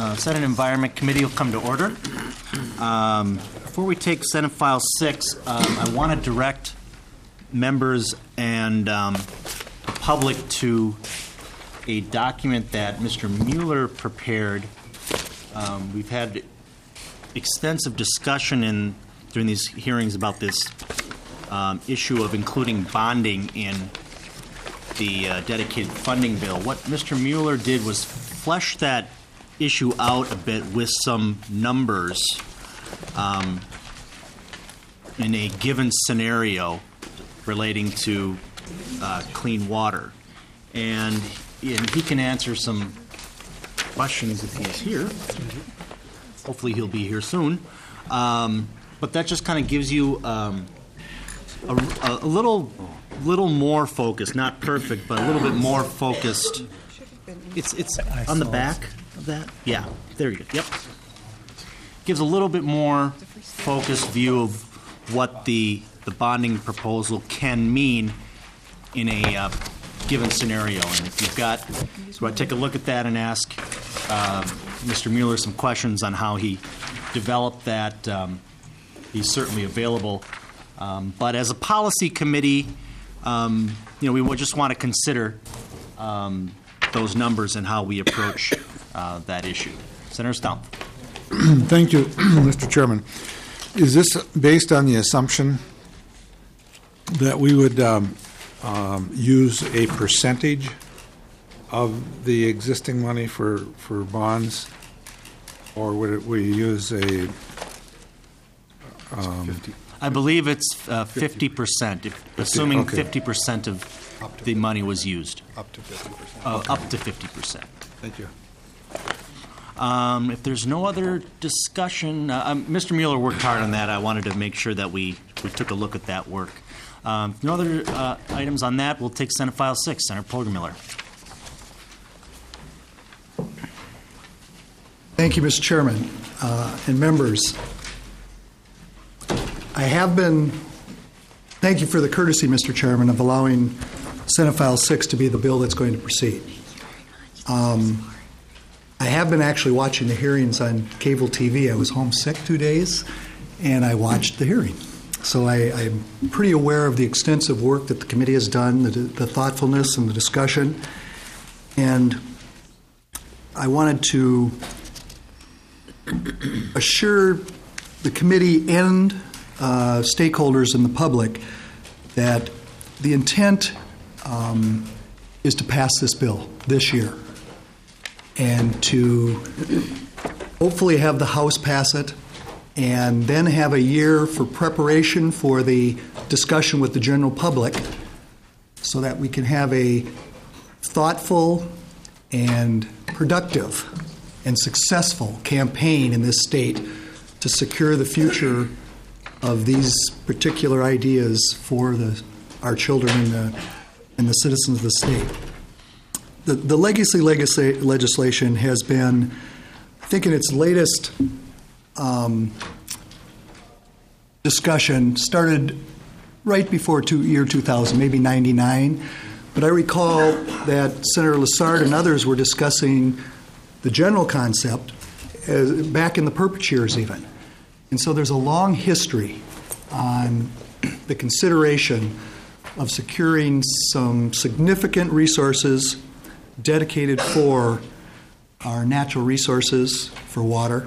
Senate Environment Committee will come to order. Before we take Senate File 6, I want to direct members and the public to a document that Mr. Mueller prepared. We've had extensive discussion during these hearings about this issue of including bonding in the dedicated funding bill. What Mr. Mueller did was flesh that issue out a bit with some numbers in a given scenario relating to clean water. And he can answer some questions if he's here. Hopefully he'll be here soon. But that just kind of gives you a little more focused, not perfect, but a little bit more focused. It's on the back of that? Yeah, there you go. Yep. Gives a little bit more focused view of what the bonding proposal can mean in a given scenario. And if you've got, so I take a look at that and ask Mr. Mueller some questions on how he developed that. He's certainly available. But as a policy committee, we would just want to consider those numbers and how we approach that issue. Senator Stumpf. Thank you, Mr. Chairman. Is this based on the assumption that we would use a percentage of the existing money for bonds, or would we use a? I believe it's 50%, assuming okay. 50% of the money was used. Up to 50%. Up to 50%. Thank you. If there's no other discussion, Mr. Mueller worked hard on that. I wanted to make sure that we took a look at that work. No other items on that. We'll take Senate File 6. Senator Ploeger-Miller. Thank you, Mr. Chairman and members. Thank you for the courtesy, Mr. Chairman, of allowing Senate File 6 to be the bill that's going to proceed. I have been actually watching the hearings on cable TV. I was homesick 2 days, and I watched the hearing. So I'm pretty aware of the extensive work that the committee has done, the thoughtfulness and the discussion. And I wanted to assure the committee and stakeholders in the public that the intent is to pass this bill this year and to hopefully have the House pass it and then have a year for preparation for the discussion with the general public so that we can have a thoughtful and productive and successful campaign in this state to secure the future of these particular ideas for our children and the citizens of the state. The legacy legislation has been, I think in its latest discussion, started right before year 2000, maybe 99. But I recall that Senator Lessard and others were discussing the general concept back in the Perpich years even. And so there's a long history on the consideration of securing some significant resources dedicated for our natural resources for water.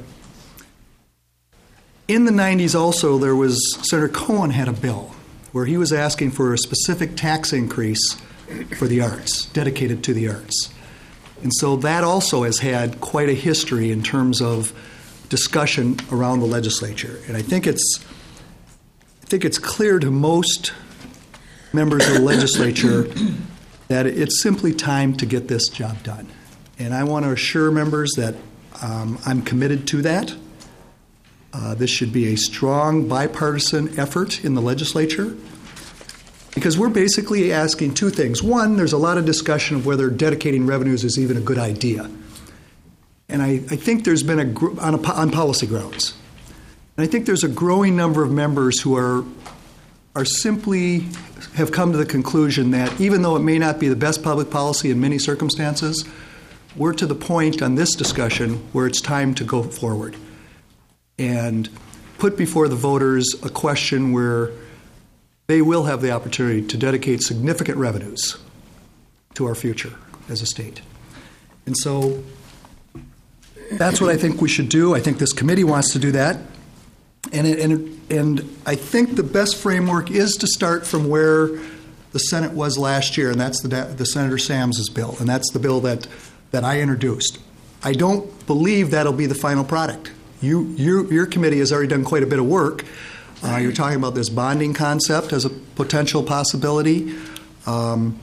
In the 90s also, there was, Senator Cohen had a bill where he was asking for a specific tax increase for the arts, dedicated to the arts. And so that also has had quite a history in terms of discussion around the legislature. And I think it's clear to most members of the legislature that it's simply time to get this job done. And I want to assure members that I'm committed to that. This should be a strong bipartisan effort in the legislature because we're basically asking two things. One, there's a lot of discussion of whether dedicating revenues is even a good idea. And I think there's been on policy grounds. And I think there's a growing number of members who are simply have come to the conclusion that even though it may not be the best public policy in many circumstances, we're to the point on this discussion where it's time to go forward and put before the voters a question where they will have the opportunity to dedicate significant revenues to our future as a state. And so that's what I think we should do. I think this committee wants to do that. And I think the best framework is to start from where the Senate was last year, and that's the Senator Sams' bill, and that's the bill that I introduced. I don't believe that'll be the final product. Your committee has already done quite a bit of work. You're talking about this bonding concept as a potential possibility. And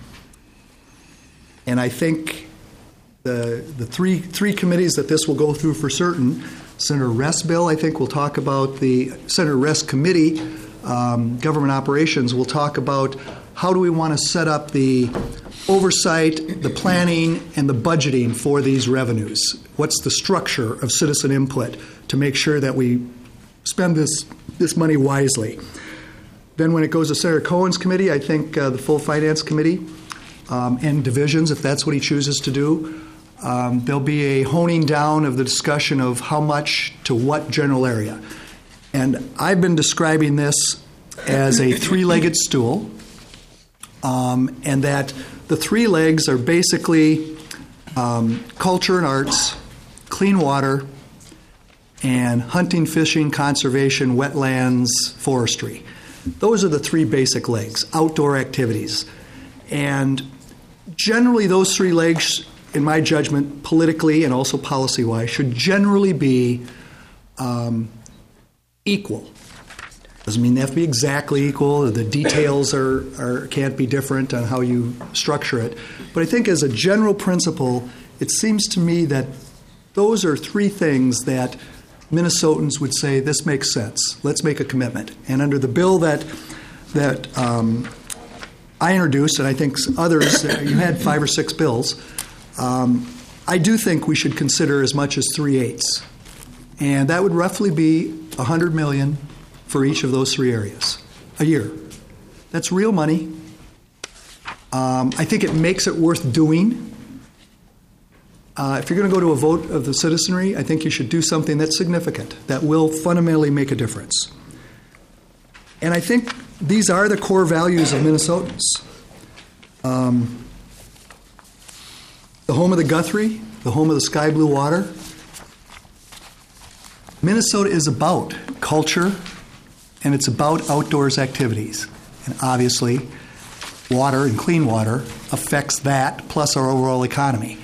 I think the three committees that this will go through for certain, Senator Rest's bill, I think, will talk about the Senator Rest Committee, Government Operations, will talk about how do we want to set up the oversight, the planning, and the budgeting for these revenues. What's the structure of citizen input to make sure that we spend this money wisely? Then when it goes to Senator Cohen's committee, I think the full Finance Committee and divisions, if that's what he chooses to do, there'll be a honing down of the discussion of how much to what general area. And I've been describing this as a three-legged stool, and that the three legs are basically culture and arts, clean water, and hunting, fishing, conservation, wetlands, forestry. Those are the three basic legs, outdoor activities. And generally those three legs, in my judgment, politically and also policy-wise, should generally be equal. Doesn't mean they have to be exactly equal. The details can't be different on how you structure it. But I think as a general principle, it seems to me that those are three things that Minnesotans would say, this makes sense. Let's make a commitment. And under the bill that I introduced, and I think others, you had 5 or 6 bills, I do think we should consider as much as 3/8. And that would roughly be $100 million for each of those 3 areas a year. That's real money. I think it makes it worth doing. If you're going to go to a vote of the citizenry, I think you should do something that's significant, that will fundamentally make a difference. And I think these are the core values of Minnesotans. The home of the Guthrie, the home of the sky blue water. Minnesota is about culture, and it's about outdoors activities. And obviously, water and clean water affects that, plus our overall economy.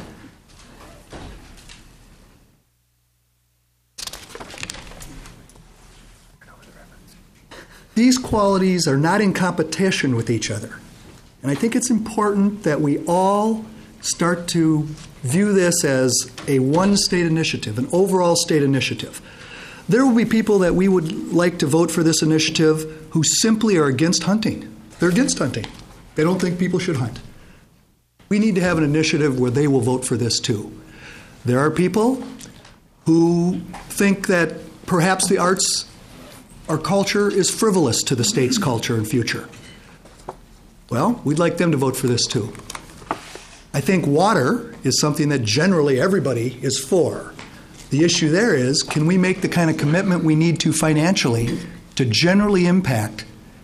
These qualities are not in competition with each other. And I think it's important that we all start to view this as a one-state initiative, an overall state initiative. There will be people that we would like to vote for this initiative who simply are against hunting. They're against hunting. They don't think people should hunt. We need to have an initiative where they will vote for this too. There are people who think that perhaps the arts or culture is frivolous to the state's culture and future. Well, we'd like them to vote for this too. I think water is something that generally everybody is for. The issue there is, can we make the kind of commitment we need to financially to generally impact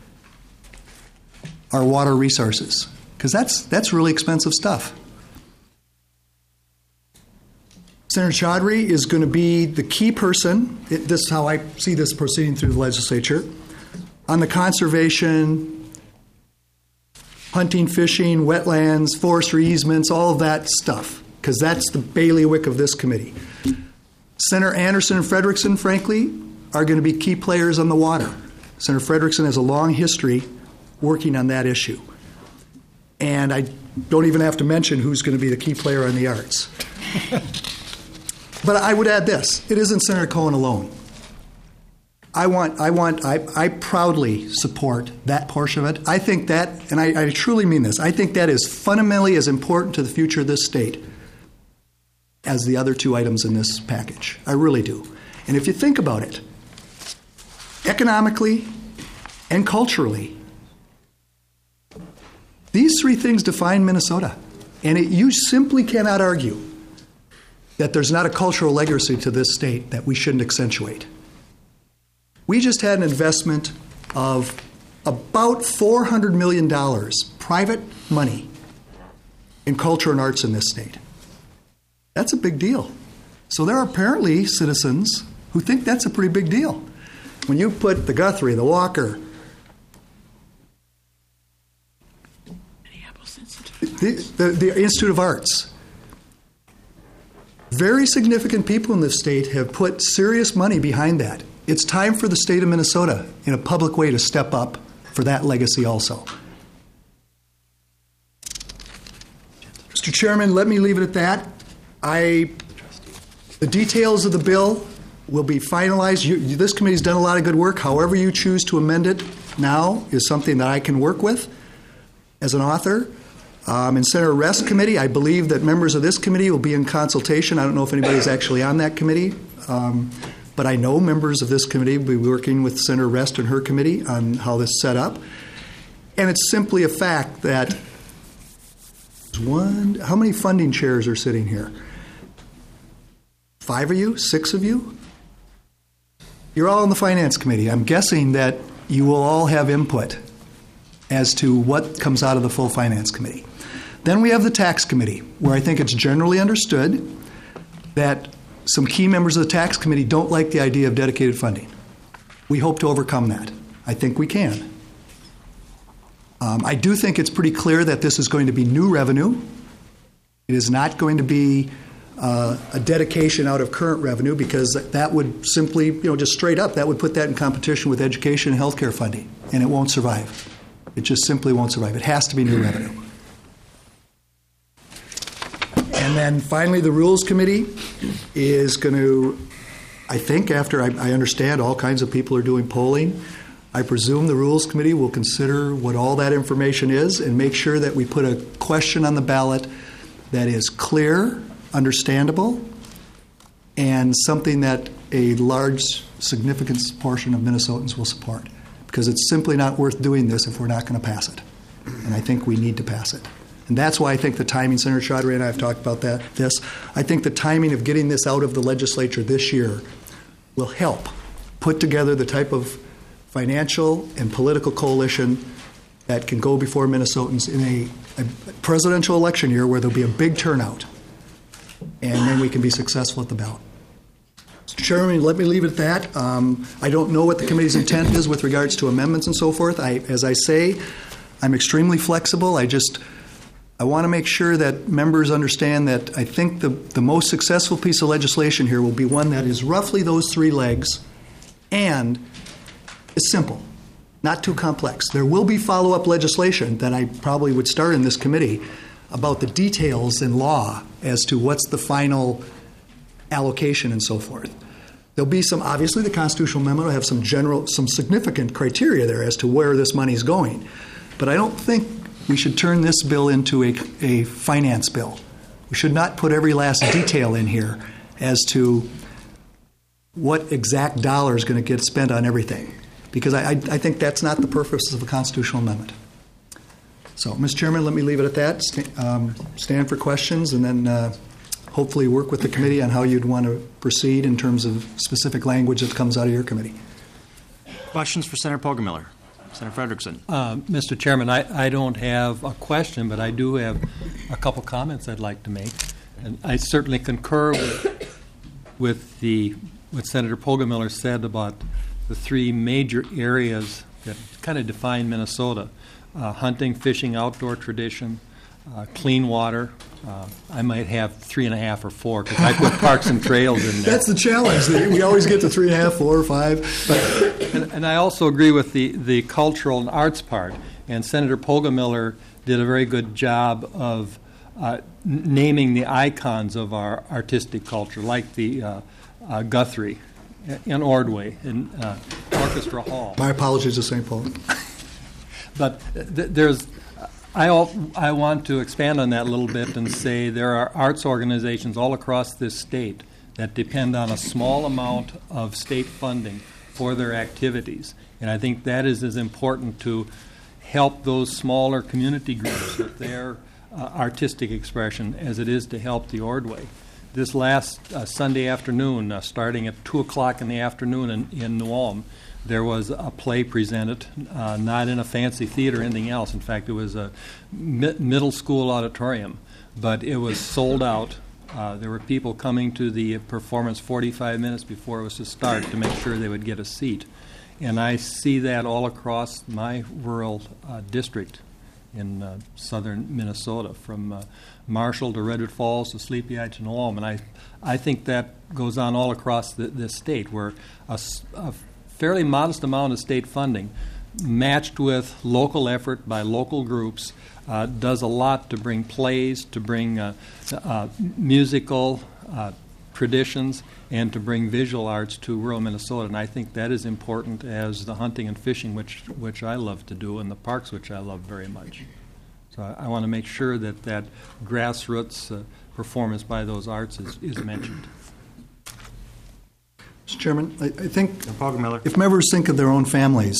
our water resources? Because that's really expensive stuff. Senator Chaudhry is going to be the key person, this is how I see this proceeding through the legislature, on the conservation, hunting, fishing, wetlands, forestry easements, all of that stuff, because that's the bailiwick of this committee. Senator Anderson and Frederickson, frankly, are going to be key players on the water. Senator Frederickson has a long history working on that issue. And I don't even have to mention who's going to be the key player on the arts. But I would add this. It isn't Senator Cohen alone. I proudly support that portion of it. I think that, and I truly mean this, I think that is fundamentally as important to the future of this state as the other 2 items in this package. I really do. And if you think about it, economically and culturally, these 3 things define Minnesota. And you simply cannot argue that there's not a cultural legacy to this state that we shouldn't accentuate. We just had an investment of about $400 million, private money, in culture and arts in this state. That's a big deal. So there are apparently citizens who think that's a pretty big deal. When you put the Guthrie, the Walker, the Institute of Arts, very significant people in this state have put serious money behind that. It's time for the state of Minnesota, in a public way, to step up for that legacy also. Mr. Chairman, let me leave it at that. The details of the bill will be finalized. This committee's done a lot of good work. However you choose to amend it now is something that I can work with as an author. In Senator Rest's committee, I believe that members of this committee will be in consultation. I don't know if anybody's actually on that committee, but I know members of this committee will be working with Senator Rest and her committee on how this is set up. And it's simply a fact that how many funding chairs are sitting here? 5 of you? 6 of you? You're all in the Finance Committee. I'm guessing that you will all have input as to what comes out of the full Finance Committee. Then we have the Tax Committee, where I think it's generally understood that some key members of the Tax Committee don't like the idea of dedicated funding. We hope to overcome that. I think we can. I do think it's pretty clear that this is going to be new revenue. It is not going to be a dedication out of current revenue, because that would simply, just straight up, that would put that in competition with education and healthcare funding, and it won't survive. It just simply won't survive. It has to be new revenue. And then finally, the Rules Committee is going to, I think, after I understand all kinds of people are doing polling, I presume the Rules Committee will consider what all that information is and make sure that we put a question on the ballot that is clear, understandable, and something that a large, significant portion of Minnesotans will support. Because it's simply not worth doing this if we're not going to pass it. And I think we need to pass it. And that's why I think the timing, Senator Chaudhary and I have talked about this. I think the timing of getting this out of the legislature this year will help put together the type of financial and political coalition that can go before Minnesotans in a presidential election year where there'll be a big turnout. And then we can be successful at the ballot. Mr. Chairman, let me leave it at that. I don't know what the committee's intent is with regards to amendments and so forth. As I say, I'm extremely flexible. I want to make sure that members understand that I think the most successful piece of legislation here will be one that is roughly those 3 legs and is simple, not too complex. There will be follow-up legislation that I probably would start in this committee about the details in law as to what's the final allocation and so forth. There'll be obviously the constitutional amendment will have some significant criteria there as to where this money is going. But I don't think we should turn this bill into a finance bill. We should not put every last detail in here as to what exact dollar is going to get spent on everything, because I think that's not the purpose of a constitutional amendment. So, Mr. Chairman, let me leave it at that. Stand for questions, and then hopefully work with the committee on how you'd want to proceed in terms of specific language that comes out of your committee. Questions for Senator Poggemiller? Senator Frederickson. Mr. Chairman, I don't have a question, but I do have a couple comments I'd like to make. And I certainly concur with what Senator Poggemiller said about the 3 major areas that kind of define Minnesota: hunting, fishing, outdoor tradition, clean water. I might have 3.5 or 4 because I put parks and trails in there. That's the challenge. We always get to 3.5, 4, or 5. But and I also agree with the cultural and arts part. And Senator Poggemiller did a very good job of naming the icons of our artistic culture, like the Guthrie in Ordway in Orchestra Hall. My apologies to St. Paul. But I want to expand on that a little bit and say there are arts organizations all across this state that depend on a small amount of state funding for their activities. And I think that is as important to help those smaller community groups with their artistic expression as it is to help the Ordway. this last Sunday afternoon, starting at 2 o'clock in the afternoon in New Ulm, there was a play presented, not in a fancy theater or anything else. In fact, it was a middle school auditorium, but it was sold out. There were people coming to the performance 45 minutes before it was to start to make sure they would get a seat. And I see that all across my rural district in southern Minnesota, from Marshall to Redwood Falls to Sleepy Eye to New Ulm. And I think that goes on all across this state, where a fairly modest amount of state funding matched with local effort by local groups does a lot to bring plays, to bring musical traditions, and to bring visual arts to rural Minnesota. And I think that is important as the hunting and fishing, which I love to do, and the parks, which I love very much. So I want to make sure that grassroots performance by those arts is mentioned. Mr. Chairman, I think Poggemiller. if members think of their own families,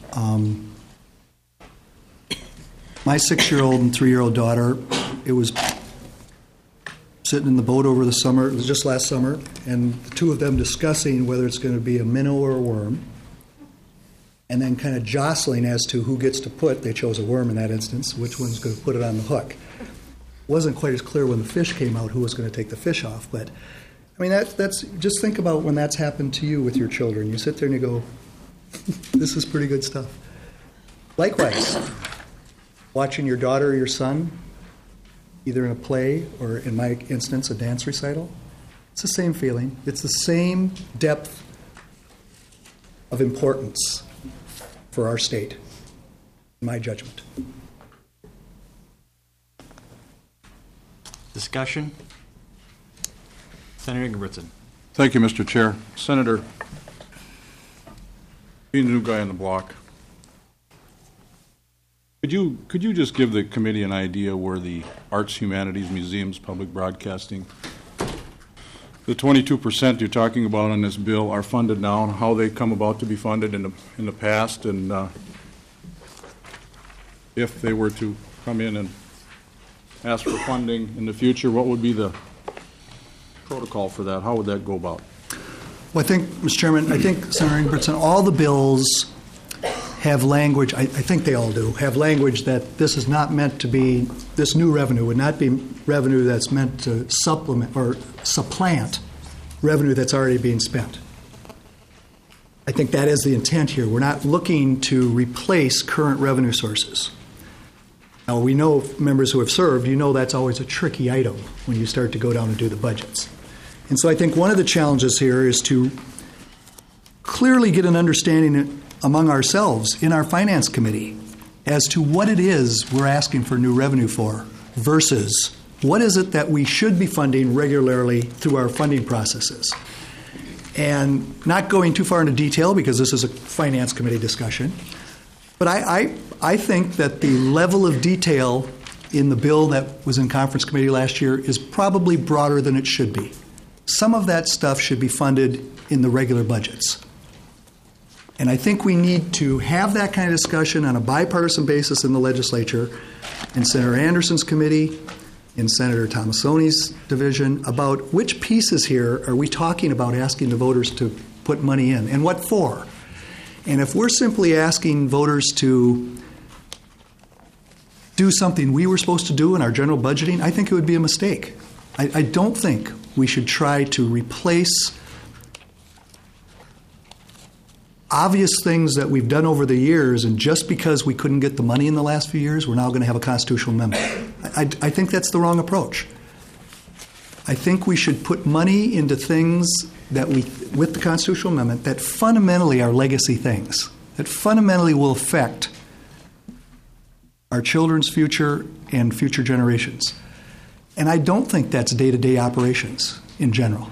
my 6-year-old and 3-year-old daughter, it was sitting in the boat over the summer, it was just last summer, and the two of them discussing whether it's going to be a minnow or a worm, and then kind of jostling as to who gets to they chose a worm in that instance, which one's going to put it on the hook. It wasn't quite as clear when the fish came out who was going to take the fish off, but I mean, that's just think about when that's happened to you with your children. You sit there and you go, this is pretty good stuff. Likewise, watching your daughter or your son, either in a play or, in my instance, a dance recital, it's the same feeling. It's the same depth of importance for our state, in my judgment. Discussion? Senator Ingebrigtsen. Thank you, Mr. Chair. Senator, being the new guy on the block, could you just give the committee an idea where the arts, humanities, museums, public broadcasting, the 22% you're talking about on this bill are funded now, and how they come about to be funded in the past, and if they were to come in and ask for funding in the future, what would be the protocol for that? How would that go about? Well, I think, Mr. Chairman, Senator Ingebrigtsen, all the bills have language, I think they all do, have language that this is not meant to be, this new revenue would not be revenue that's meant to supplement or supplant revenue that's already being spent. I think that is the intent here. We're not looking to replace current revenue sources. Now, we know, members who have served, you know that's always a tricky item when you start to go down and do the budgets. And so I think one of the challenges here is to clearly get an understanding among ourselves in our Finance Committee as to what it is we're asking for new revenue for versus what is it that we should be funding regularly through our funding processes. And not going too far into detail because this is a Finance Committee discussion, but I think that the level of detail in the bill that was in Conference Committee last year is probably broader than it should be. Some of that stuff should be funded in the regular budgets. And I think we need to have that kind of discussion on a bipartisan basis in the legislature, in Senator Anderson's committee, in Senator Tomassoni's division, about which pieces here are we talking about asking the voters to put money in, and what for. And if we're simply asking voters to do something we were supposed to do in our general budgeting, I think it would be a mistake. I don't think we should try to replace obvious things that we've done over the years, and just because we couldn't get the money in the last few years, we're now going to have a constitutional amendment. I think that's the wrong approach. I think we should put money into things that with the constitutional amendment, that fundamentally are legacy things, that fundamentally will affect our children's future and future generations. And I don't think that's day-to-day operations in general.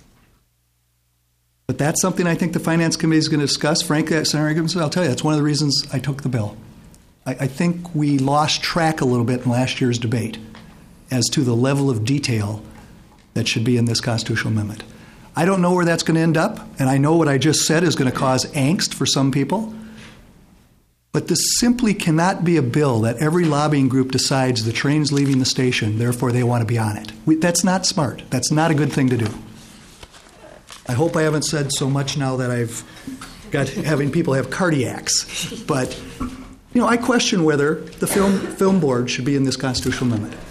But that's something I think the Finance Committee is going to discuss. Frankly, Senator Ingebrigtsen, I'll tell you, that's one of the reasons I took the bill. I think we lost track a little bit in last year's debate as to the level of detail that should be in this constitutional amendment. I don't know where that's going to end up, and I know what I just said is going to cause angst for some people. But this simply cannot be a bill that every lobbying group decides the train's leaving the station, therefore they want to be on it. That's not smart. That's not a good thing to do. I hope I haven't said so much now that I've got having people have cardiacs. But, I question whether the film board should be in this constitutional amendment.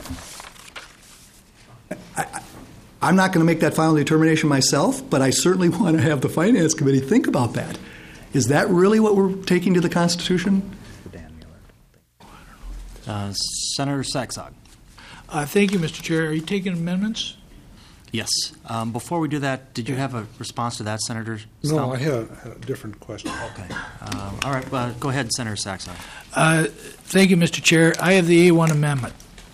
I'm not going to make that final determination myself, but I certainly want to have the Finance Committee think about that. Is that really what we're taking to the Constitution? Senator Saxog. Thank you, Mr. Chair. Are you taking amendments? Yes. Before we do that, did you have a response to that, Senator No, Stump? I had a different question. Okay. All right. Go ahead, Senator Saxog. Thank you, Mr. Chair. I have the A1 amendment.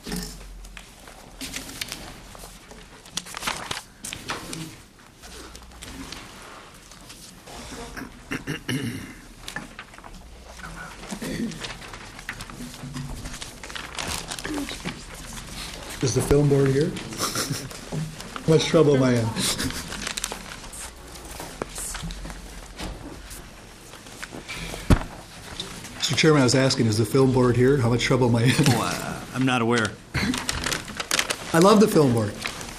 Is the film board here? How much trouble am I in? Mr. Chairman, I was asking, is the film board here? How much trouble am I in? I'm not aware. I love the film board.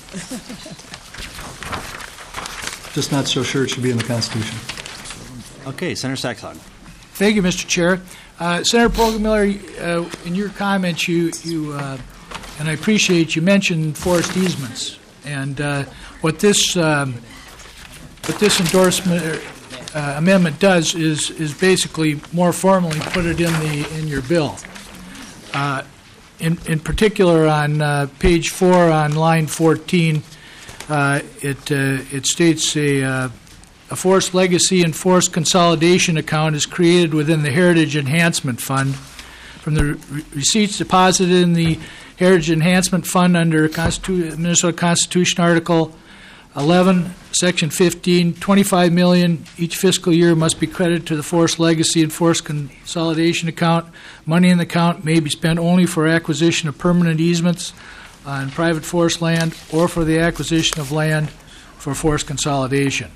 Just not so sure it should be in the Constitution. Okay, Senator Saxog. Thank you, Mr. Chair. Senator Poggemiller, in your comments, you and I appreciate you mentioned forest easements, and what this endorsement amendment does is basically more formally put it in your bill. In particular, on page 4 on line 14, it states a forest legacy and forest consolidation account is created within the Heritage Enhancement Fund. From the receipts deposited in the Heritage Enhancement Fund under Minnesota Constitution Article 11, Section 15, $25 million each fiscal year must be credited to the Forest Legacy and Forest Consolidation account. Money in the account may be spent only for acquisition of permanent easements on private forest land or for the acquisition of land for forest consolidation.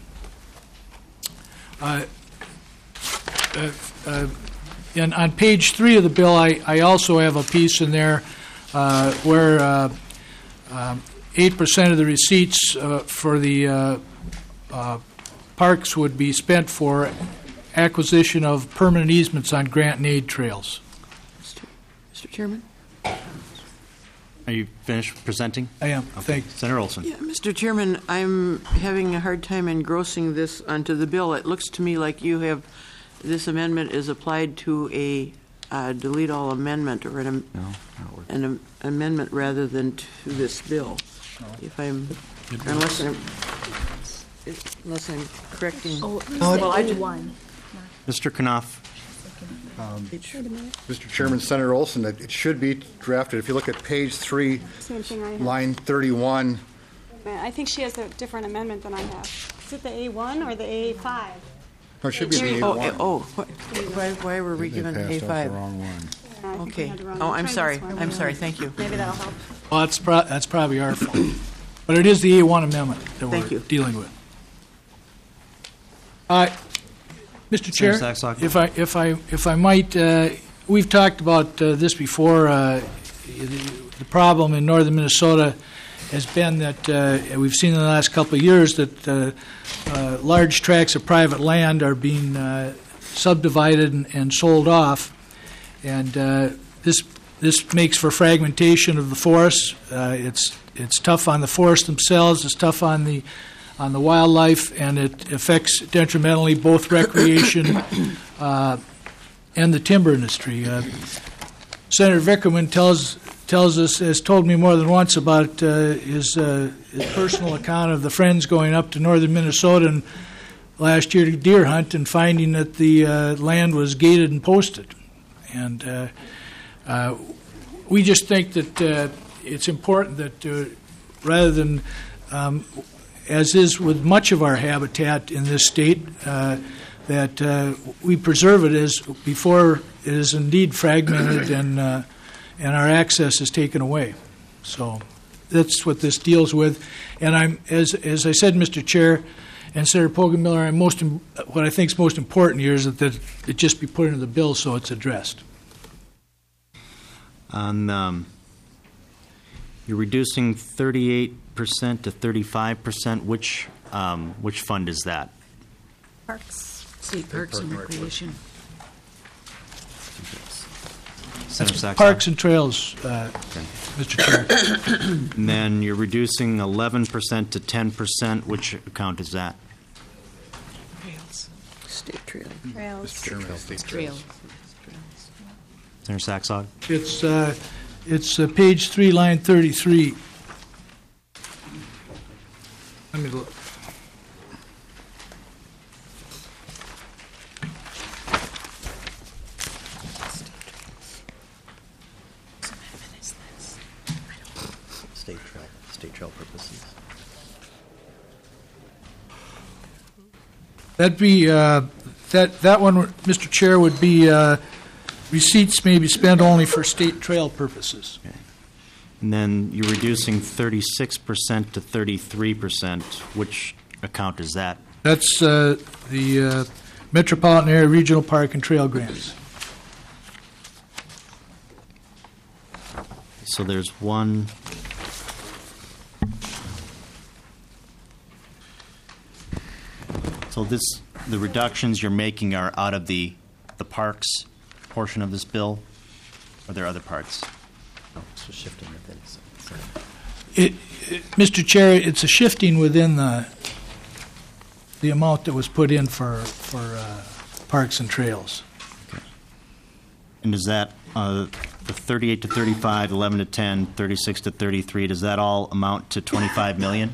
And on page 3 of the bill, I also have a piece in there where 8% of the receipts for the parks would be spent for acquisition of permanent easements on grant and aid trails. Mr. Chairman? Are you finished presenting? I am. Okay. Thank you. Senator Olson. Yeah, Mr. Chairman, I'm having a hard time engrossing this onto the bill. It looks to me like you have this amendment is applied to a delete all amendment or an amendment rather than to this bill. If I'm unless I'm correcting. Well, I did one. Mr. Knopf. Mr. Chairman, Senator Olson, it should be drafted. If you look at page 3, Same thing I have. line 31. I think she has a different amendment than I have. Is it the A1 or the A5? No, it should be the A1. Why were we given A5? Yeah, I think we Okay. had the wrong Oh, one. I'm Try sorry. this one. I'm sorry. Thank you. Maybe that'll help. Well, that's probably our fault. But it is the A1 amendment that Thank we're you. dealing with. Mr. Chair, Senator Saxog. if I might, we've talked about this before. The problem in northern Minnesota has been that we've seen in the last couple of years that large tracts of private land are being subdivided and sold off, and this makes for fragmentation of the forests. It's tough on the forests themselves. It's tough on the wildlife, and it affects detrimentally both recreation and the timber industry. Senator Vickerman tells us, has told me more than once about his personal account of the Friends going up to northern Minnesota and last year to deer hunt and finding that the land was gated and posted. And we just think that it's important that rather than as is with much of our habitat in this state, that we preserve it as before it is indeed fragmented and our access is taken away. So that's what this deals with. And as I said, Mr. Chair, and Senator Pogemiller, and what I think is most important here is that it just be put into the bill so it's addressed. On you're reducing 38% to 35%. Which fund is that? Parks. State Parks and Recreation. Senator Saxon? Parks and Trails, Mr. Chair. And then you're reducing 11% to 10%. Which account is that? Trails. State trail. Trails. Trails. Senator Saxon? It's page 3, line 33. Let me look. State trail purposes. That'd be that one, Mr. Chair, would be receipts may be spent only for state trail purposes. Okay. And then you're reducing 36% to 33%. Which account is that? That's the Metropolitan Area Regional Park and Trail grants. So there's one. So the reductions you're making are out of the parks portion of this bill, or are there other parts? So shifting within. Mr. Chair, it's a shifting within the amount that was put in for parks and trails. Okay. And does that the 38 to 35, 11 to 10, 36 to 33? Does that all amount to 25 million?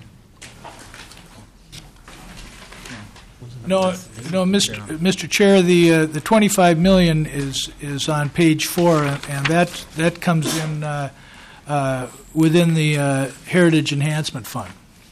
No, Mr. Chair, the 25 million is on page 4, and that comes in within the Heritage Enhancement Fund.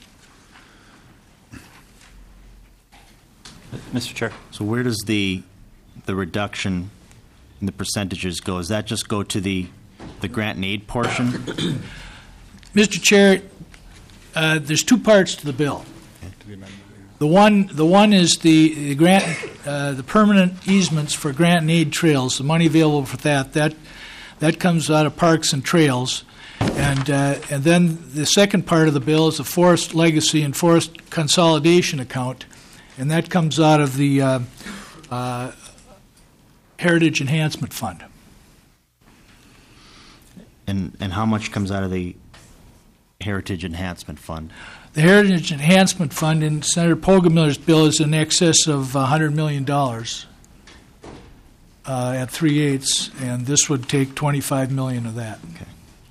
Mr. Chair. So where does the reduction in the percentages go? Does that just go to the grant and aid portion? Mr. Chair, there's two parts to the bill. The one is the grant, the permanent easements for grant and aid trails. The money available for that comes out of Parks and Trails, and then the second part of the bill is the Forest Legacy and Forest Consolidation account, and that comes out of the Heritage Enhancement Fund. And how much comes out of the Heritage Enhancement Fund? The Heritage Enhancement Fund in Senator Pogemiller's bill is in excess of $100 million at 3/8, and this would take $25 million of that. Okay.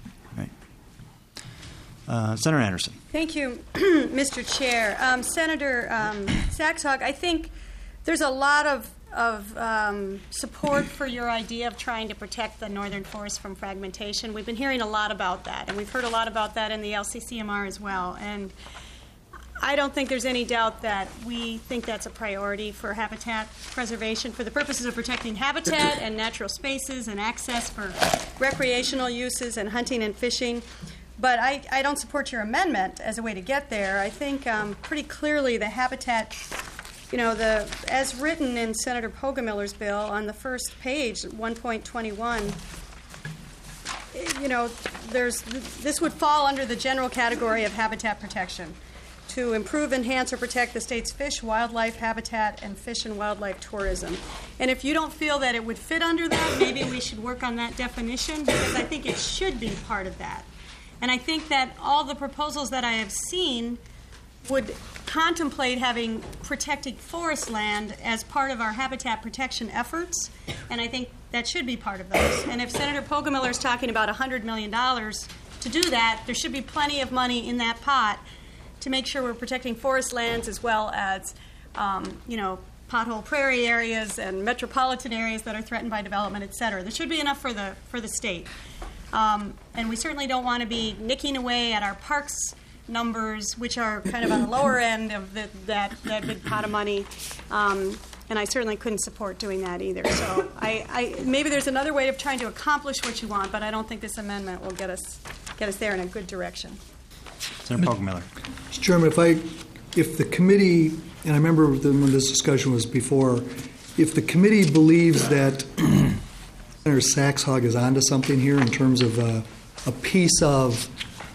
Right. Senator Anderson. Thank you, Mr. Chair. Senator Saxhog, I think there's a lot of support for your idea of trying to protect the northern forest from fragmentation. We've been hearing a lot about that, and we've heard a lot about that in the LCCMR as well. And I don't think there's any doubt that we think that's a priority for habitat preservation for the purposes of protecting habitat and natural spaces and access for recreational uses and hunting and fishing. But I don't support your amendment as a way to get there. I think pretty clearly the habitat, as written in Senator Pogemiller's bill on the first page, 1.21, this would fall under the general category of habitat protection to improve, enhance, or protect the state's fish, wildlife habitat, and fish and wildlife tourism. And if you don't feel that it would fit under that, maybe we should work on that definition, because I think it should be part of that. And I think that all the proposals that I have seen would contemplate having protected forest land as part of our habitat protection efforts, and I think that should be part of those. And if Senator Pogemiller is talking about $100 million to do that, there should be plenty of money in that pot to make sure we're protecting forest lands as well as, pothole prairie areas and metropolitan areas that are threatened by development, et cetera. There should be enough for the state. And we certainly don't want to be nicking away at our parks numbers, which are kind of on the lower end of that big pot of money. And I certainly couldn't support doing that either. So maybe there's another way of trying to accomplish what you want, but I don't think this amendment will get us there in a good direction. Senator Pogemiller. Mr. Chairman, if the committee and I remember when this discussion was before, if the committee believes that Senator Saxhog is onto something here in terms of a piece of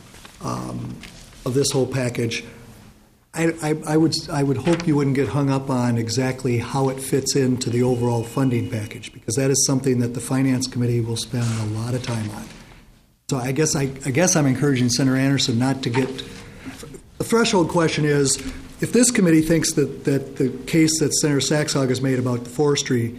this whole package, I would hope you wouldn't get hung up on exactly how it fits into the overall funding package, because that is something that the Finance Committee will spend a lot of time on. So I guess I'm encouraging Senator Anderson not to get. The threshold question is, if this committee thinks that the case that Senator Saxhog has made about the forestry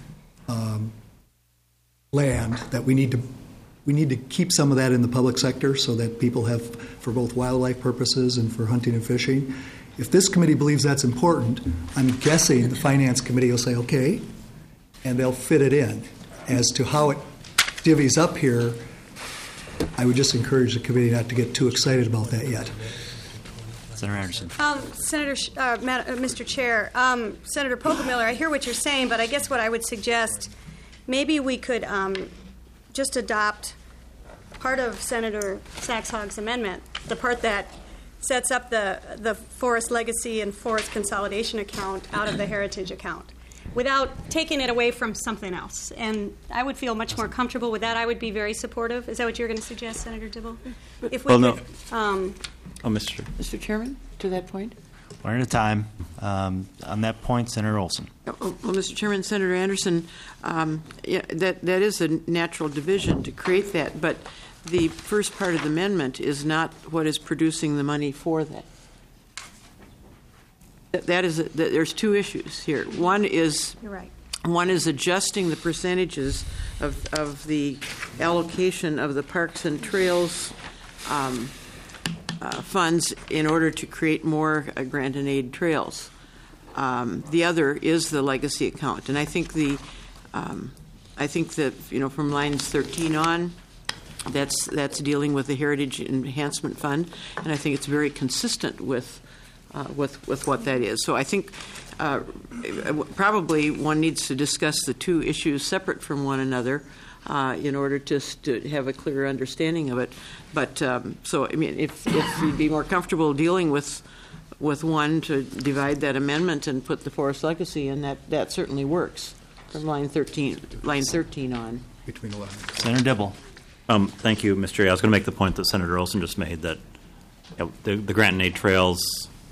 land, that we need to keep some of that in the public sector so that people have, for both wildlife purposes and for hunting and fishing. If this committee believes that's important, I'm guessing the Finance Committee will say, okay, and they'll fit it in. As to how it divvies up here, I would just encourage the committee not to get too excited about that yet. Senator Anderson. Mr. Chair, Senator Poggemiller, I hear what you're saying, but I guess what I would suggest, maybe we could just adopt part of Senator Saxhog's amendment, the part that sets up the forest legacy and forest consolidation account out of the heritage account, without taking it away from something else. And I would feel much more comfortable with that. I would be very supportive. Is that what you're going to suggest, Senator Dibble? If we Well, could, no. Mr. Mr. Chairman, to that point? One at a time. On that point, Senator Olson. Well, Mr. Chairman, Senator Anderson, that is a natural division to create that, but the first part of the amendment is not what is producing the money for that. There's two issues here. One is you're right. One is adjusting the percentages of the allocation of the Parks and Trails funds in order to create more grant and aid trails. The other is the legacy account, and I think that from lines 13 on, that's dealing with the Heritage Enhancement Fund, and I think it's very consistent with what that is. So I think probably one needs to discuss the two issues separate from one another in order to have a clearer understanding of it. But so I mean, if you'd be more comfortable dealing with one, to divide that amendment and put the forest legacy in, that certainly works from line 13 on. Between 11. Senator Dibble. Thank you, Mr. Chair. I was going to make the point that Senator Olson just made, that the grant and aid trails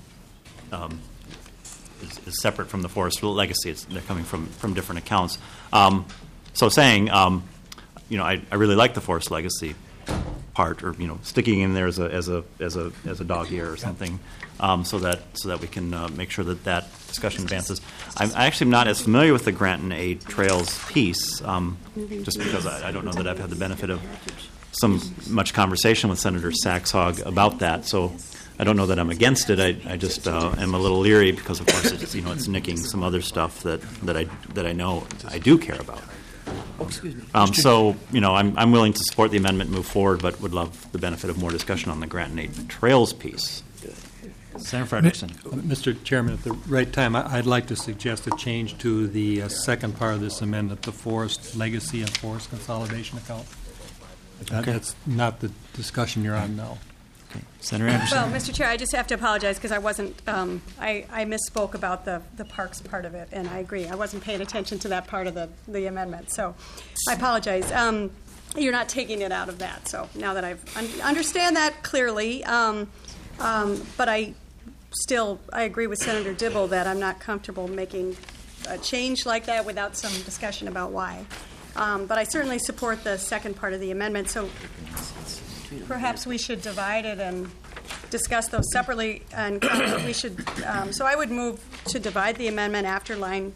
is separate from the forest legacy. They're coming from different accounts. So saying, I really like the forest legacy part, or sticking in there as a dog ear or something, so that we can make sure that discussion advances. I actually am not as familiar with the grant and aid trails piece, just because I don't know that I've had the benefit of much conversation with Senator Saxhog about that. So I don't know that I'm against it. I just am a little leery because, of course, it's nicking some other stuff that I know I do care about. Excuse me. So, I'm willing to support the amendment, move forward, but would love the benefit of more discussion on the grant and aid trails piece. Senator Frederickson. Mr. Chairman, at the right time, I'd like to suggest a change to the second part of this amendment, the forest legacy and forest consolidation account. That's not the discussion you're on now. Okay. Senator Anderson. Well, Mr. Chair, I just have to apologize because I wasn't, I misspoke about the parks part of it, and I agree. I wasn't paying attention to that part of the amendment, so I apologize. You're not taking it out of that, so now that I understand that clearly, but I agree with Senator Dibble that I'm not comfortable making a change like that without some discussion about why. But I certainly support the second part of the amendment, so perhaps we should divide it and discuss those separately. And we should. So I would move to divide the amendment after line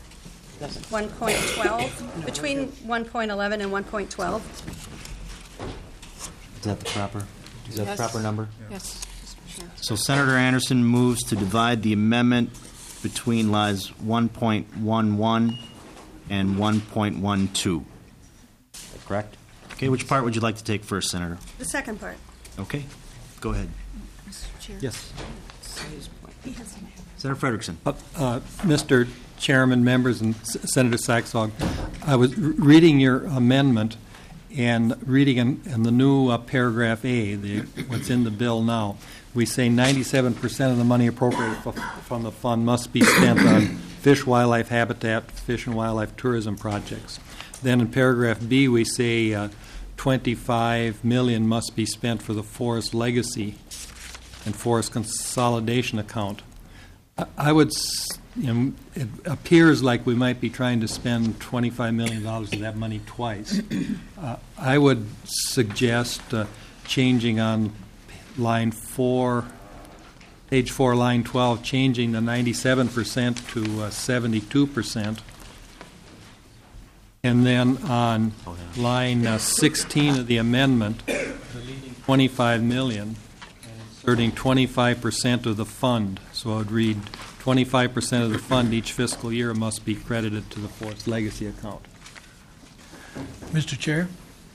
1.12, between 1.11 and 1.12. Is that the proper number? Yes. So Senator Anderson moves to divide the amendment between lines 1.11 and 1.12. Is that correct? Okay, which part would you like to take first, Senator? The second part. Okay, go ahead. Yes. Senator Frederickson. Mr. Chairman, members, and Senator Saxhog, I was reading your amendment, And reading in the new paragraph A, what's in the bill now, we say 97% of the money appropriated from the fund must be spent on fish, wildlife habitat, fish and wildlife tourism projects. Then in paragraph B, we say 25 million must be spent for the forest legacy and forest consolidation account. I would, it appears like we might be trying to spend $25 million of that money twice. I would suggest changing on line 4, page 4, line 12, changing the 97% to 72%. And then on line 16 of the amendment, deleting 25 million and inserting 25% of the fund. So I would read 25% of the fund each fiscal year must be credited to the forest legacy account. Mr. Chair?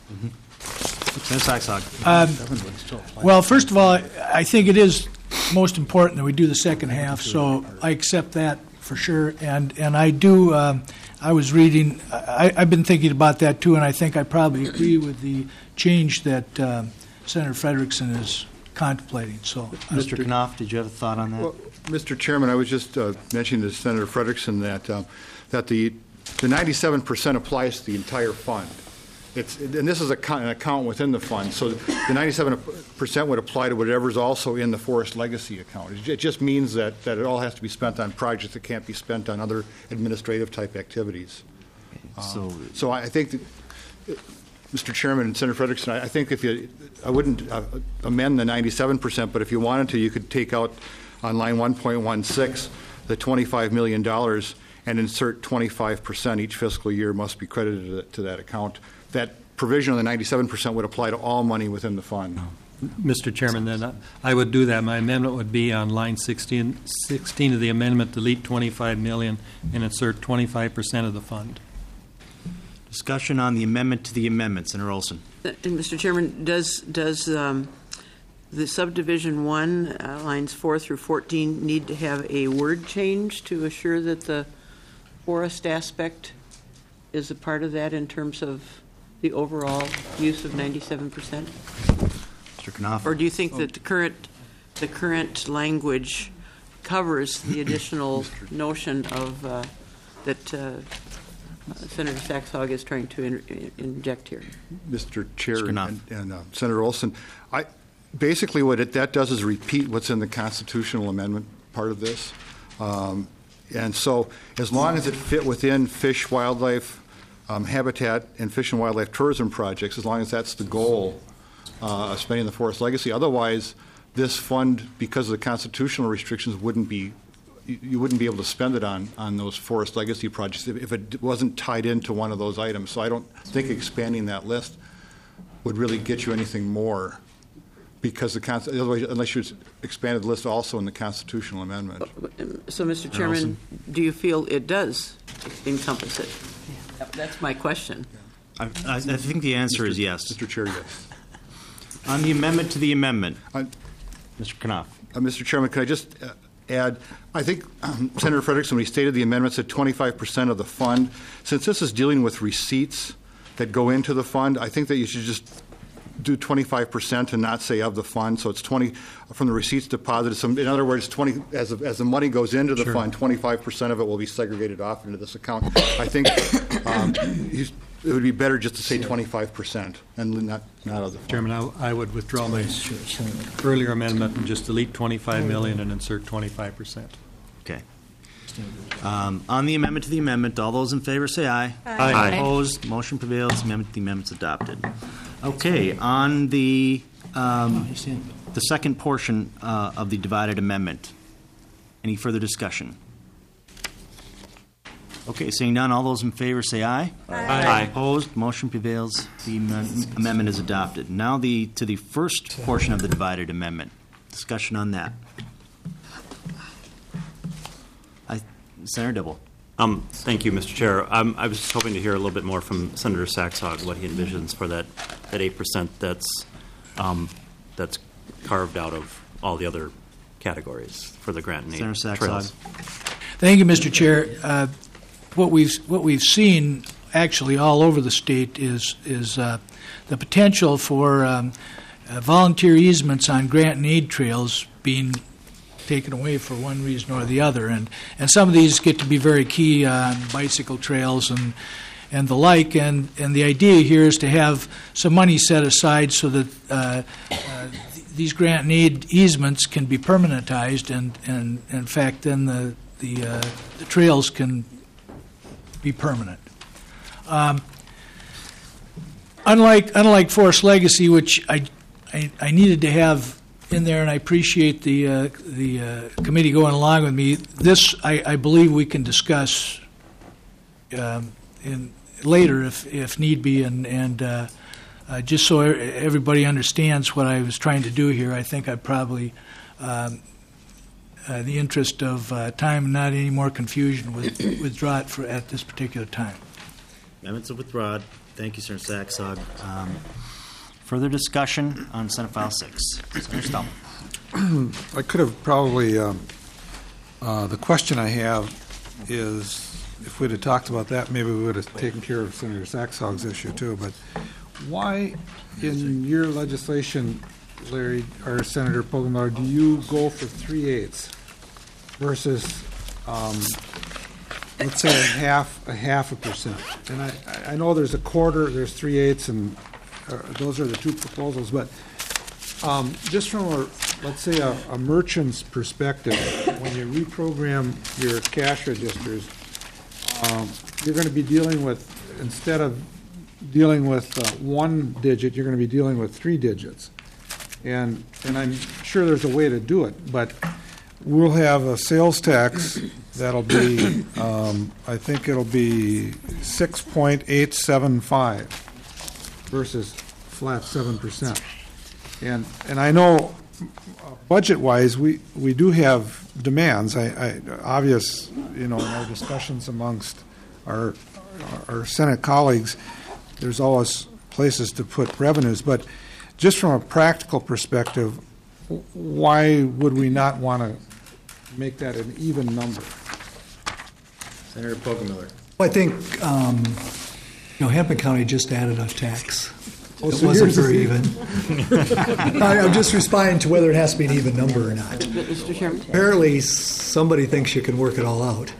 Senator Saxog. Well, first of all, I think it is most important that we do the second half, so I accept that for sure. And I do, I was reading, I've been thinking about that too, and I think I probably agree with the change that Senator Frederickson is contemplating. So, Mr. Knopf, did you have a thought on that? Well, Mr. Chairman, I was just mentioning to Senator Frederickson that the 97% applies to the entire fund. And this is an account within the fund, so the 97% would apply to whatever's also in the forest legacy account. It just means that it all has to be spent on projects that can't be spent on other administrative type activities. So I think that, Mr. Chairman and Senator Frederickson, I think I wouldn't amend the 97%, but if you wanted to, you could take out on line 1.16 the $25 million and insert 25% each fiscal year must be credited to that account. That provision on the 97% would apply to all money within the fund. Mr. Chairman, then I would do that. My amendment would be on line 16 of the amendment, delete 25 million and insert 25% of the fund. Discussion on the amendment to the amendment. Senator Olson. And Mr. Chairman, does the subdivision 1, lines 4 through 14, need to have a word change to assure that the forest aspect is a part of that in terms of the overall use of 97%? Mr. Knopf. Or do you think that the current language covers the additional notion of that Senator Saxog is trying to inject here? Mr. Chair and Senator Olson, basically what that does is repeat what's in the constitutional amendment part of this. And so as long as it fit within fish, wildlife, habitat, and fish and wildlife tourism projects, as long as that's the goal of spending the forest legacy, otherwise this fund, because of the constitutional restrictions, you wouldn't be able to spend it on those forest legacy projects if it wasn't tied into one of those items. So I don't think expanding that list would really get you anything more, because otherwise, unless you expanded the list also in the constitutional amendment. So, Mr. Chairman, do you feel it does encompass it? That's my question. I think the answer is yes. Mr. Chair, yes. On the amendment to the amendment, Mr. Knopf. Mr. Chairman, can I just add, I think Senator Frederickson, when he stated the amendment, said 25% of the fund. Since this is dealing with receipts that go into the fund, I think that you should just do 25% and not say of the fund. So it's 20 from the receipts deposited. In other words, 20 as the money goes into the fund, 25% of it will be segregated off into this account. I think it would be better just to say 25% and not of the fund. Chairman, I would withdraw my earlier amendment and just delete 25 million and insert 25%. Okay. On the amendment to the amendment, all those in favor say aye. Aye. Opposed? Motion prevails. The amendment's adopted. Okay. On the second portion of the divided amendment, any further discussion? Okay. Seeing none, all those in favor say aye. Aye. Opposed? Motion prevails. The amendment is adopted. Now to the first portion of the divided amendment. Discussion on that. Senator Dibble. Thank you, Mr. Chair. I was just hoping to hear a little bit more from Senator Saxog what he envisions for that 8% that's carved out of all the other categories for the grant and aid Senator trails. Thank you, Mr. Chair. What we've seen actually all over the state, is the potential for volunteer easements on grant and aid trails being taken away for one reason or the other. And some of these get to be very key on bicycle trails and the like. And the idea here is to have some money set aside so that these grant and aid easements can be permanentized, and in fact, then the trails can be permanent. Unlike Forest Legacy, which I needed to have in there, and I appreciate the committee going along with me. This, I believe, we can discuss in later if need be, and just so everybody understands what I was trying to do here. I think I probably, the interest of time and not any more confusion, withdraw it at this particular time. Amendments are withdrawn. Thank you, Senator Saxog. Further discussion on Senate File 6. Senator Stump. I could have probably, the question I have is, if we'd have talked about that, maybe we would have taken care of Senator Saxog's issue too. But why in your legislation, Larry, or Senator Poggemiller, do you go for 3/8 versus, let's say a half a percent? And I know there's a quarter, there's 3/8, and those are the two proposals. But just from let's say a merchant's perspective, when you reprogram your cash registers, you're going to be dealing with, instead of dealing with one digit, you're going to be dealing with 3 digits. And I'm sure there's a way to do it, but we'll have a sales tax that'll be, I think it'll be 6.875 versus flat 7%. And I know budget-wise, we do have demands. Obvious, in our discussions amongst our Senate colleagues, there's always places to put revenues. But just from a practical perspective, why would we not want to make that an even number? Senator Poggemiller. Well, I think Hennepin County just added a tax. It so wasn't yours is very even. I'm just responding to whether it has to be an even number or not. Mr. Chairman? Apparently, somebody thinks you can work it all out.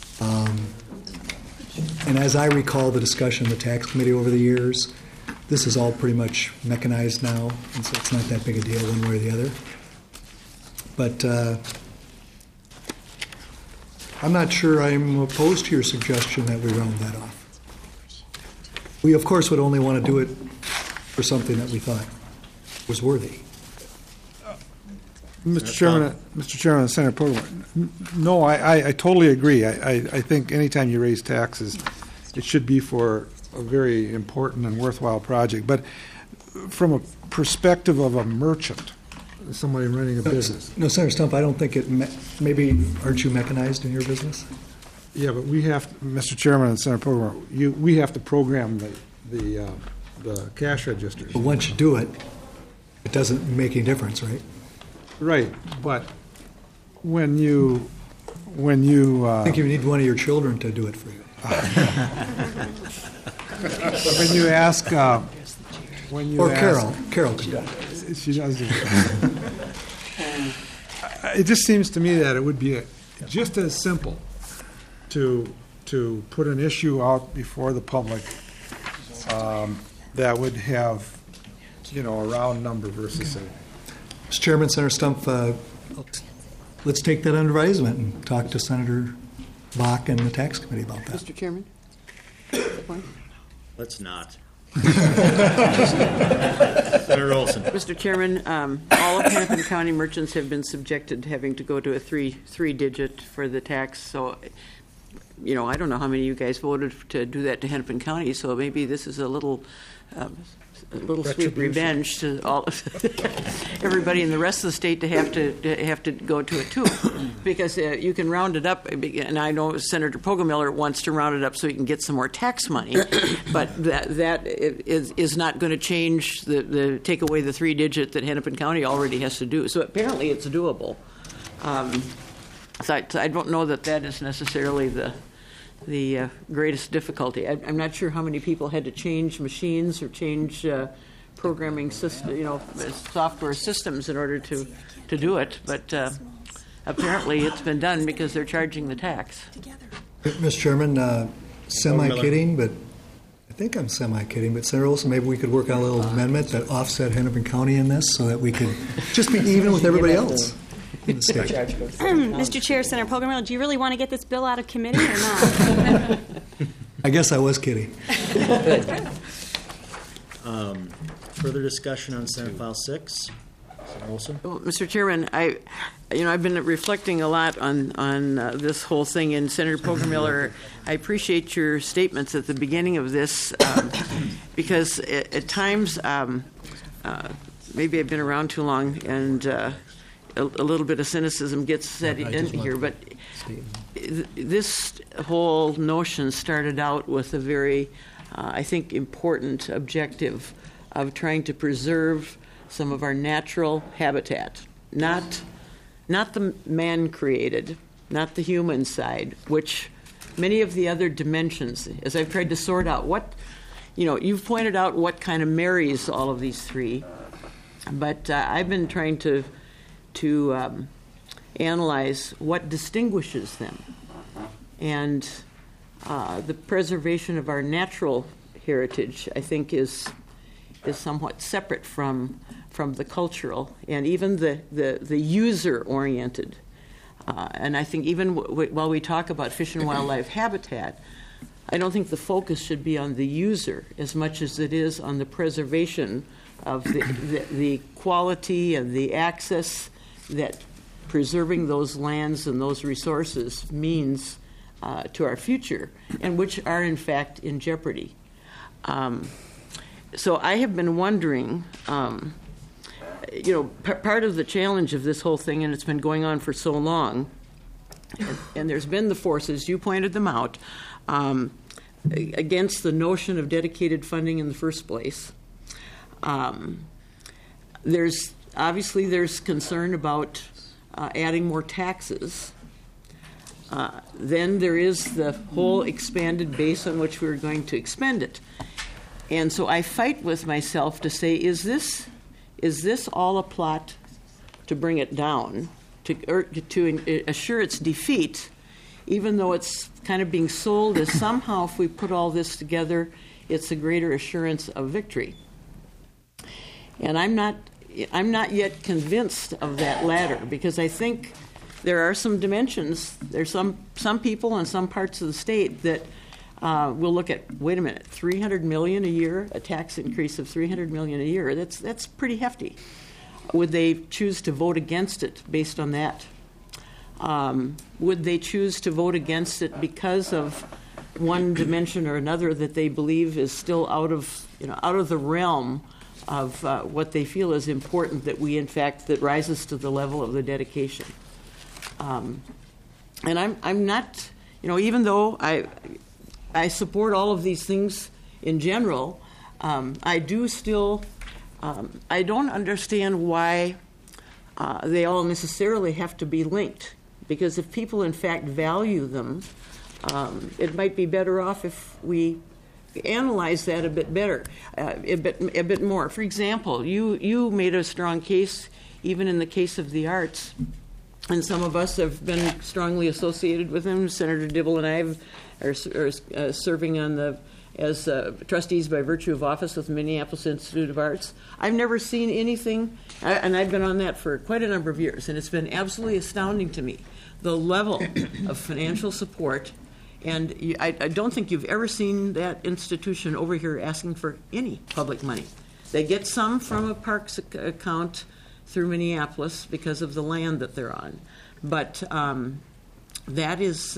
And as I recall the discussion of the tax committee over the years, this is all pretty much mechanized now, and so it's not that big a deal one way or the other. But I'm not sure I'm opposed to your suggestion that we round that off. We, of course, would only want to do it for something that we thought was worthy. Mr. Chairman, Senator Poggemiller, no, I totally agree. I think anytime you raise taxes, it should be for a very important and worthwhile project. But from a perspective of a merchant, somebody running a business. No, Senator Stump, I don't think maybe, aren't you mechanized in your business? Yeah, but we have, Mr. Chairman and Senator Poggemiller, we have to program the cash registers. But once you do it, it doesn't make any difference, right? Right, but when you I think you need one of your children to do it for you. when you ask Or Carol can do it. She does do it. It just seems to me that it would be just as simple to put an issue out before the public that would have a round number versus a. Mr. Chairman, Senator Stump, let's take that under advisement and talk to Senator Bach and the tax committee about that. Mr. Chairman? Let's not. Senator Olson. Mr. Chairman, all of Hennepin County merchants have been subjected to having to go to a three-digit for the tax. So, I don't know how many of you guys voted to do that to Hennepin County. So maybe this is a little sweet revenge to all everybody in the rest of the state to have to go to it too, because you can round it up. And I know Senator Poggemiller wants to round it up so he can get some more tax money, but that is not going to change the take away the 3-digit that Hennepin County already has to do. So apparently it's doable. So I don't know that is necessarily the greatest difficulty. I'm not sure how many people had to change machines or change programming system, software systems in order to do it, but apparently it's been done because they're charging the tax. Mr. Chairman, semi-kidding, but I think I'm semi-kidding, but Senator Olson, maybe we could work on a little amendment that offset Hennepin County in this so that we could just be even with everybody else in the state. Mr. Chair, Senator Pogomiller, do you really want to get this bill out of committee or not? I guess I was kidding. Further discussion on Senate File 6? Senator Olson? Well, Mr. Chairman, I've been reflecting a lot on this whole thing, and Senator Pogomiller, I appreciate your statements at the beginning of this because at times, maybe I've been around too long, and a little bit of cynicism gets set in here, but this whole notion started out with a very, I think, important objective of trying to preserve some of our natural habitat, not the man-created, not the human side, which many of the other dimensions, as I've tried to sort out you've pointed out what kind of marries all of these three, but I've been trying to analyze what distinguishes them. And the preservation of our natural heritage, I think, is somewhat separate from the cultural and even the user-oriented. And I think even while we talk about fish and wildlife habitat, I don't think the focus should be on the user as much as it is on the preservation of the quality and the access that preserving those lands and those resources means to our future, and which are in fact in jeopardy. So I have been wondering, part of the challenge of this whole thing, and it's been going on for so long, and there's been the forces, you pointed them out, against the notion of dedicated funding in the first place. There's concern about adding more taxes. Then there is the whole expanded base on which we're going to expend it. And so I fight with myself to say, is this all a plot to bring it down, to assure its defeat, even though it's kind of being sold as somehow if we put all this together, it's a greater assurance of victory. And I'm not yet convinced of that latter, because I think there are some dimensions. There's some people in some parts of the state that will look at, wait a minute, $300 million a year, a tax increase of $300 million a year. That's pretty hefty. Would they choose to vote against it based on that? Would they choose to vote against it because of one dimension or another that they believe is still out of the realm of what they feel is important that rises to the level of the dedication? And I'm not, even though I support all of these things in general, I do still, I don't understand why they all necessarily have to be linked. Because if people in fact value them, it might be better off if we analyze that a bit better, a bit more. For example, you made a strong case, even in the case of the arts, and some of us have been strongly associated with them. Senator Dibble and I are serving as trustees by virtue of office with the Minneapolis Institute of Arts. I've never seen anything, and I've been on that for quite a number of years, and it's been absolutely astounding to me, the level of financial support. And I don't think you've ever seen that institution over here asking for any public money. They get some from a parks account through Minneapolis because of the land that they're on. But that is,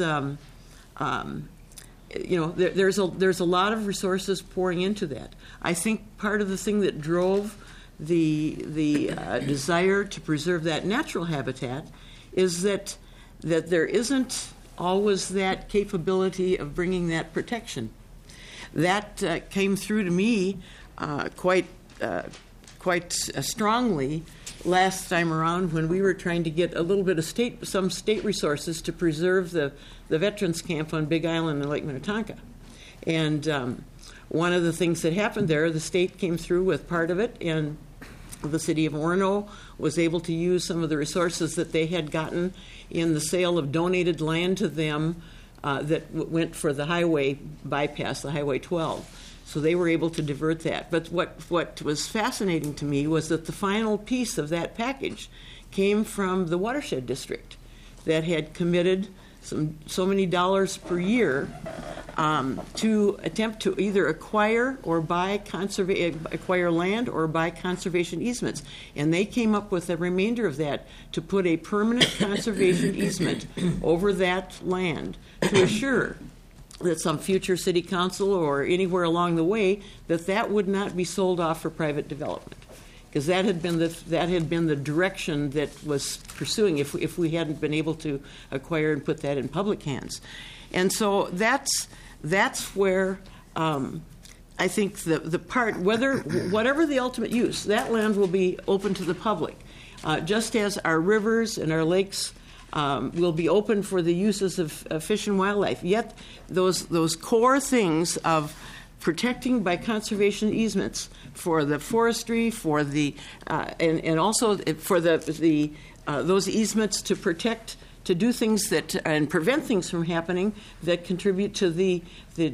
there's a lot of resources pouring into that. I think part of the thing that drove the desire to preserve that natural habitat is that there isn't always that capability of bringing that protection. That came through to me quite strongly last time around when we were trying to get a little bit of some state resources to preserve the veterans camp on Big Island in Lake Minnetonka. And one of the things that happened there, the state came through with part of it, and the city of Orono was able to use some of the resources that they had gotten in the sale of donated land to them that went for the highway bypass, the Highway 12. So they were able to divert that. But what was fascinating to me was that the final piece of that package came from the watershed district that had committed so many dollars per year to attempt to either acquire land or buy conservation easements. And they came up with the remainder of that to put a permanent conservation easement over that land to assure that some future city council or anywhere along the way that would not be sold off for private development, because that had been the direction that was pursuing if we hadn't been able to acquire and put that in public hands. And so that's where I think the part, whatever the ultimate use, that land will be open to the public, just as our rivers and our lakes will be open for the uses of fish and wildlife. Yet those core things of protecting by conservation easements for the forestry, for the and also for those easements to protect, to do things that and prevent things from happening that contribute to the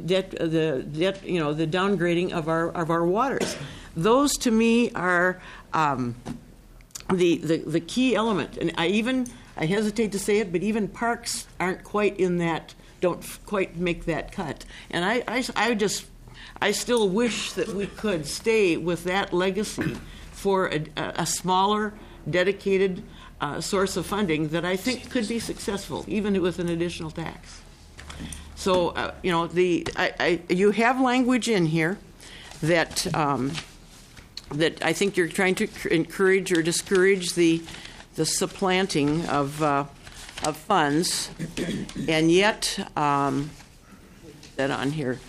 downgrading of our waters. Those to me are the key element. And I hesitate to say it, but even parks aren't quite in that, don't quite make that cut. And I still wish that we could stay with that legacy for a smaller, dedicated source of funding that I think could be successful, even with an additional tax. So, you have language in here that I think you're trying to encourage or discourage the supplanting of funds, and yet that on here,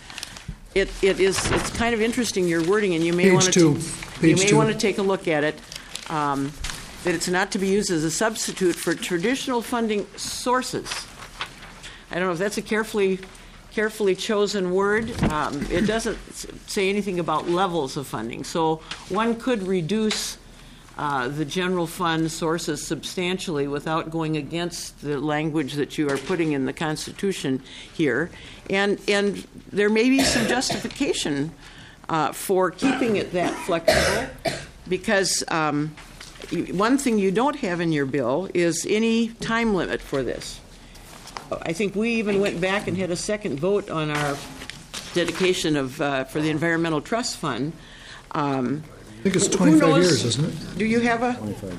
it's kind of interesting, your wording, and you may want to take a look at it. That it's not to be used as a substitute for traditional funding sources. I don't know if that's a carefully chosen word. It doesn't say anything about levels of funding. So one could reduce the general fund sources substantially without going against the language that you are putting in the Constitution here. And there may be some justification for keeping it that flexible, because one thing you don't have in your bill is any time limit for this. I think we even went back and had a second vote on our dedication of for the Environmental Trust Fund. I think it's 25 years, isn't it? Do you have a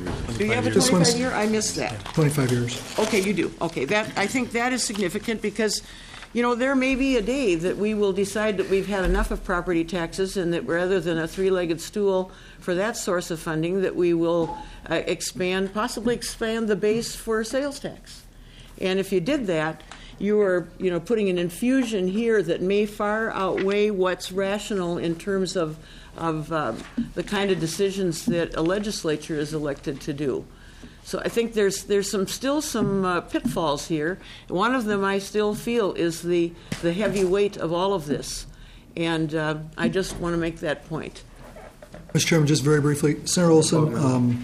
25 year? I missed that. 25 years. Okay, you do. Okay, I think that is significant because, there may be a day that we will decide that we've had enough of property taxes, and that rather than a three-legged stool for that source of funding, that we will possibly expand the base for sales tax. And if you did that, you are, putting an infusion here that may far outweigh what's rational in terms of the kind of decisions that a legislature is elected to do. So I think there's still some pitfalls here. One of them I still feel is the heavy weight of all of this, and I just want to make that point. Mr. Chairman, just very briefly, Senator Olson,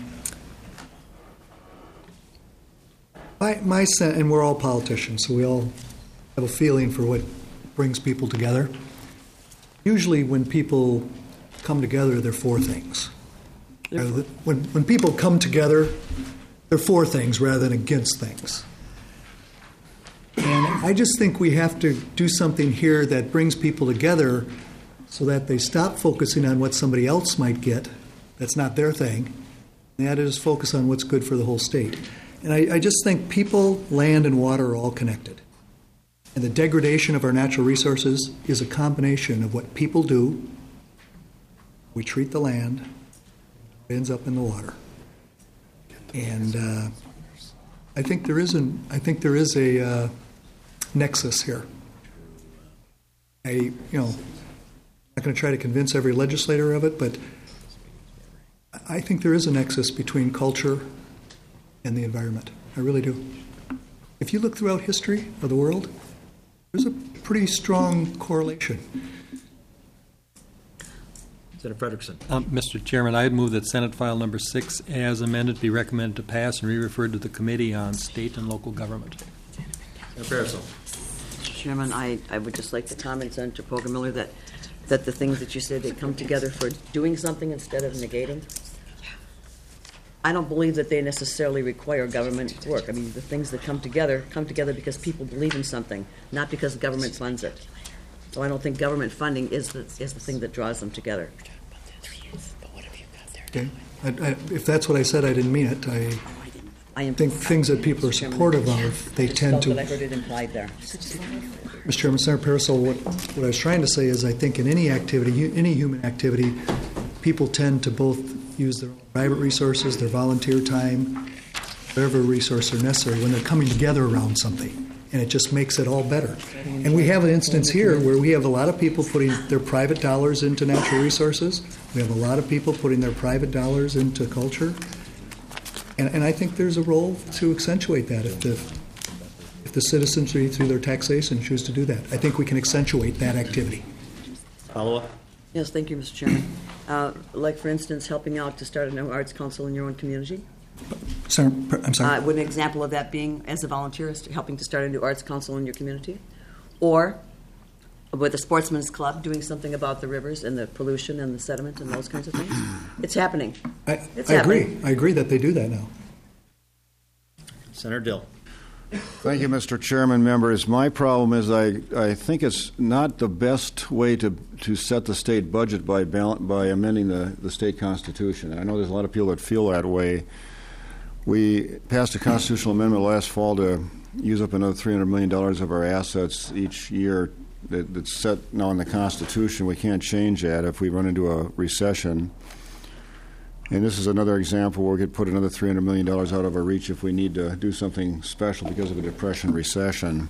my sense, and we're all politicians, so we all have a feeling for what brings people together. Usually when people come together, they're for things. When people come together, they're for things rather than against things. And I just think we have to do something here that brings people together so that they stop focusing on what somebody else might get that's not their thing, and that is focus on what's good for the whole state. And I just think people, land, and water are all connected. And the degradation of our natural resources is a combination of what people do. We treat the land, it ends up in the water. And I think there is a nexus here. I'm not going to try to convince every legislator of it, but I think there is a nexus between culture and the environment. I really do. If you look throughout history of the world, there's a pretty strong correlation. Senator Frederickson. Mr. Chairman, I'd move that Senate File Number 6, as amended, be recommended to pass and re-referred to the Committee on State and Local Government. Senator Pariseau. Mr. Chairman, I would just like to comment, Senator Poggemiller, that the things that you said, they come together for doing something instead of negating. I don't believe that they necessarily require government work. I mean, the things that come together because people believe in something, not because the government funds it. So I don't think government funding is the thing that draws them together. Okay. If that's what I said, I didn't mean it. I think things that people are supportive of, they tend to. I heard it implied there. Mr. Chairman, Senator Pariseau, what I was trying to say is I think in any activity, any human activity, people tend to both use their private resources, their volunteer time, whatever resources are necessary when they're coming together around something. And it just makes it all better. And we have an instance here where we have a lot of people putting their private dollars into natural resources. We have a lot of people putting their private dollars into culture. And I think there's a role to accentuate that if the citizens, through their taxation, choose to do that. I think we can accentuate that activity. Follow-up? Yes, thank you, Mr. Chairman. Like, for instance, helping out to start a new arts council in your own community. I'm sorry. Would an example of that being, as a volunteer, helping to start a new arts council in your community? Or with a sportsman's club, doing something about the rivers and the pollution and the sediment and those kinds of things? It's happening. I agree. I agree that they do that now. Senator Dill. Thank you, Mr. Chairman. Members, my problem is I think it's not the best way to set the state budget by amending the state constitution. And I know there's a lot of people that feel that way. We passed a constitutional amendment last fall to use up another $300 million of our assets each year that's set now in the Constitution. We can't change that if we run into a recession. And this is another example where we could put another $300 million out of our reach if we need to do something special because of a depression recession.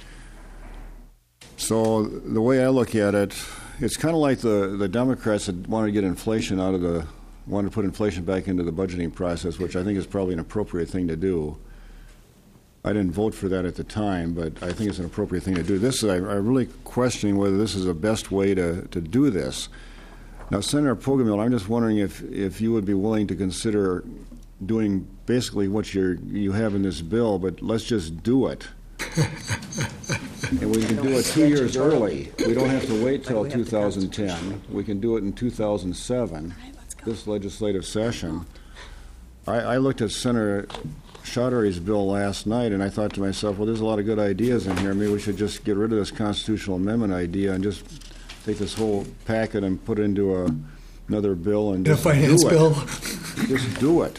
So the way I look at it, it's kind of like the Democrats that wanted to get inflation wanted to put inflation back into the budgeting process, which I think is probably an appropriate thing to do. I didn't vote for that at the time, but I think it's an appropriate thing to do. I'm really questioning whether this is the best way to do this. Now, Senator Poggemiller, I'm just wondering if you would be willing to consider doing basically what you have in this bill, but let's just do it. And we can do it 2 years early. We don't have to wait till 2010. We can do it in 2007, this legislative session. I looked at Senator Chaudhary's bill last night, and I thought to myself, well, there's a lot of good ideas in here. Maybe we should just get rid of this constitutional amendment idea and just take this whole packet and put it into another bill and just finance bill. Just do it.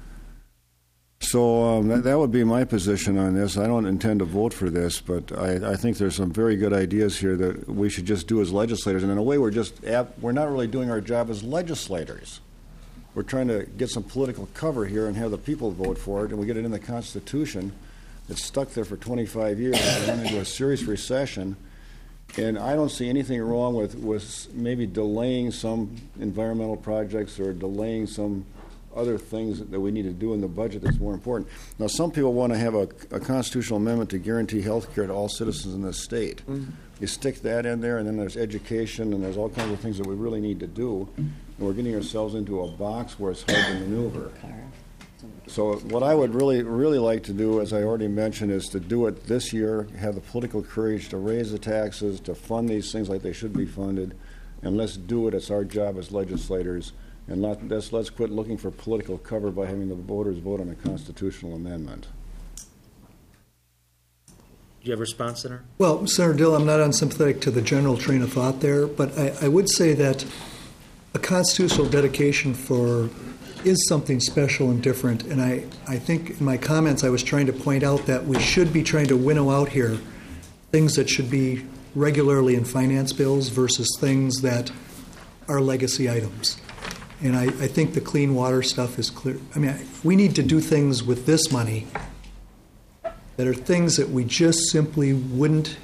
So that would be my position on this. I don't intend to vote for this, but I think there's some very good ideas here that we should just do as legislators. And in a way, we're not really doing our job as legislators. We're trying to get some political cover here and have the people vote for it, and we get it in the Constitution. It's stuck there for 25 years and run into a serious recession. And I don't see anything wrong with maybe delaying some environmental projects or delaying some other things that we need to do in the budget that's more important. Now, some people want to have a constitutional amendment to guarantee health care to all citizens in this state. Mm-hmm. You stick that in there, and then there's education, and there's all kinds of things that we really need to do. And we're getting ourselves into a box where it's hard to maneuver. So what I would really, really like to do, as I already mentioned, is to do it this year, have the political courage to raise the taxes, to fund these things like they should be funded, and let's do it. It's our job as legislators. And let's quit looking for political cover by having the voters vote on a constitutional amendment. Do you have a response, Senator? Well, Senator Dill, I'm not unsympathetic to the general train of thought there, but I would say that a constitutional dedication is something special and different. And I think in my comments I was trying to point out that we should be trying to winnow out here things that should be regularly in finance bills versus things that are legacy items. And I think the clean water stuff is clear. I mean, we need to do things with this money that are things that we just simply wouldn't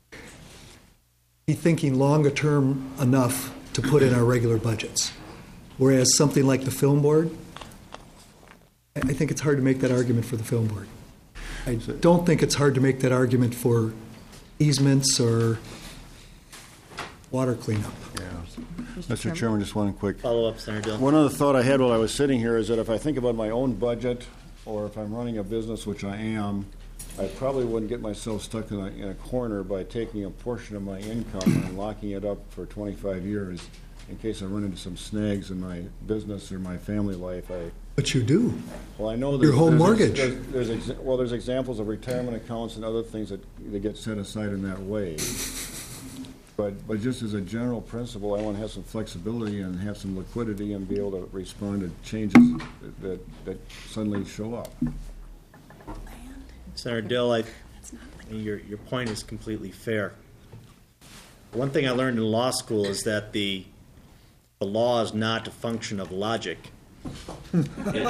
be thinking longer term enough to put in our regular budgets. Whereas something like the film board, I think it's hard to make that argument for the film board. I don't think it's hard to make that argument for easements or water cleanup. Mr. Chairman, just one quick. Follow up, Senator Dill. One other thought I had while I was sitting here is that if I think about my own budget, or if I'm running a business, which I am, I probably wouldn't get myself stuck in a corner by taking a portion of my income and locking it up for 25 years in case I run into some snags in my business or my family life. But you do. Well, I know Your home mortgage. There's examples of retirement accounts and other things that get set aside in that way. But just as a general principle, I want to have some flexibility and have some liquidity and be able to respond to changes that suddenly show up. Senator Dill, your point is completely fair. One thing I learned in law school is that the law is not a function of logic. The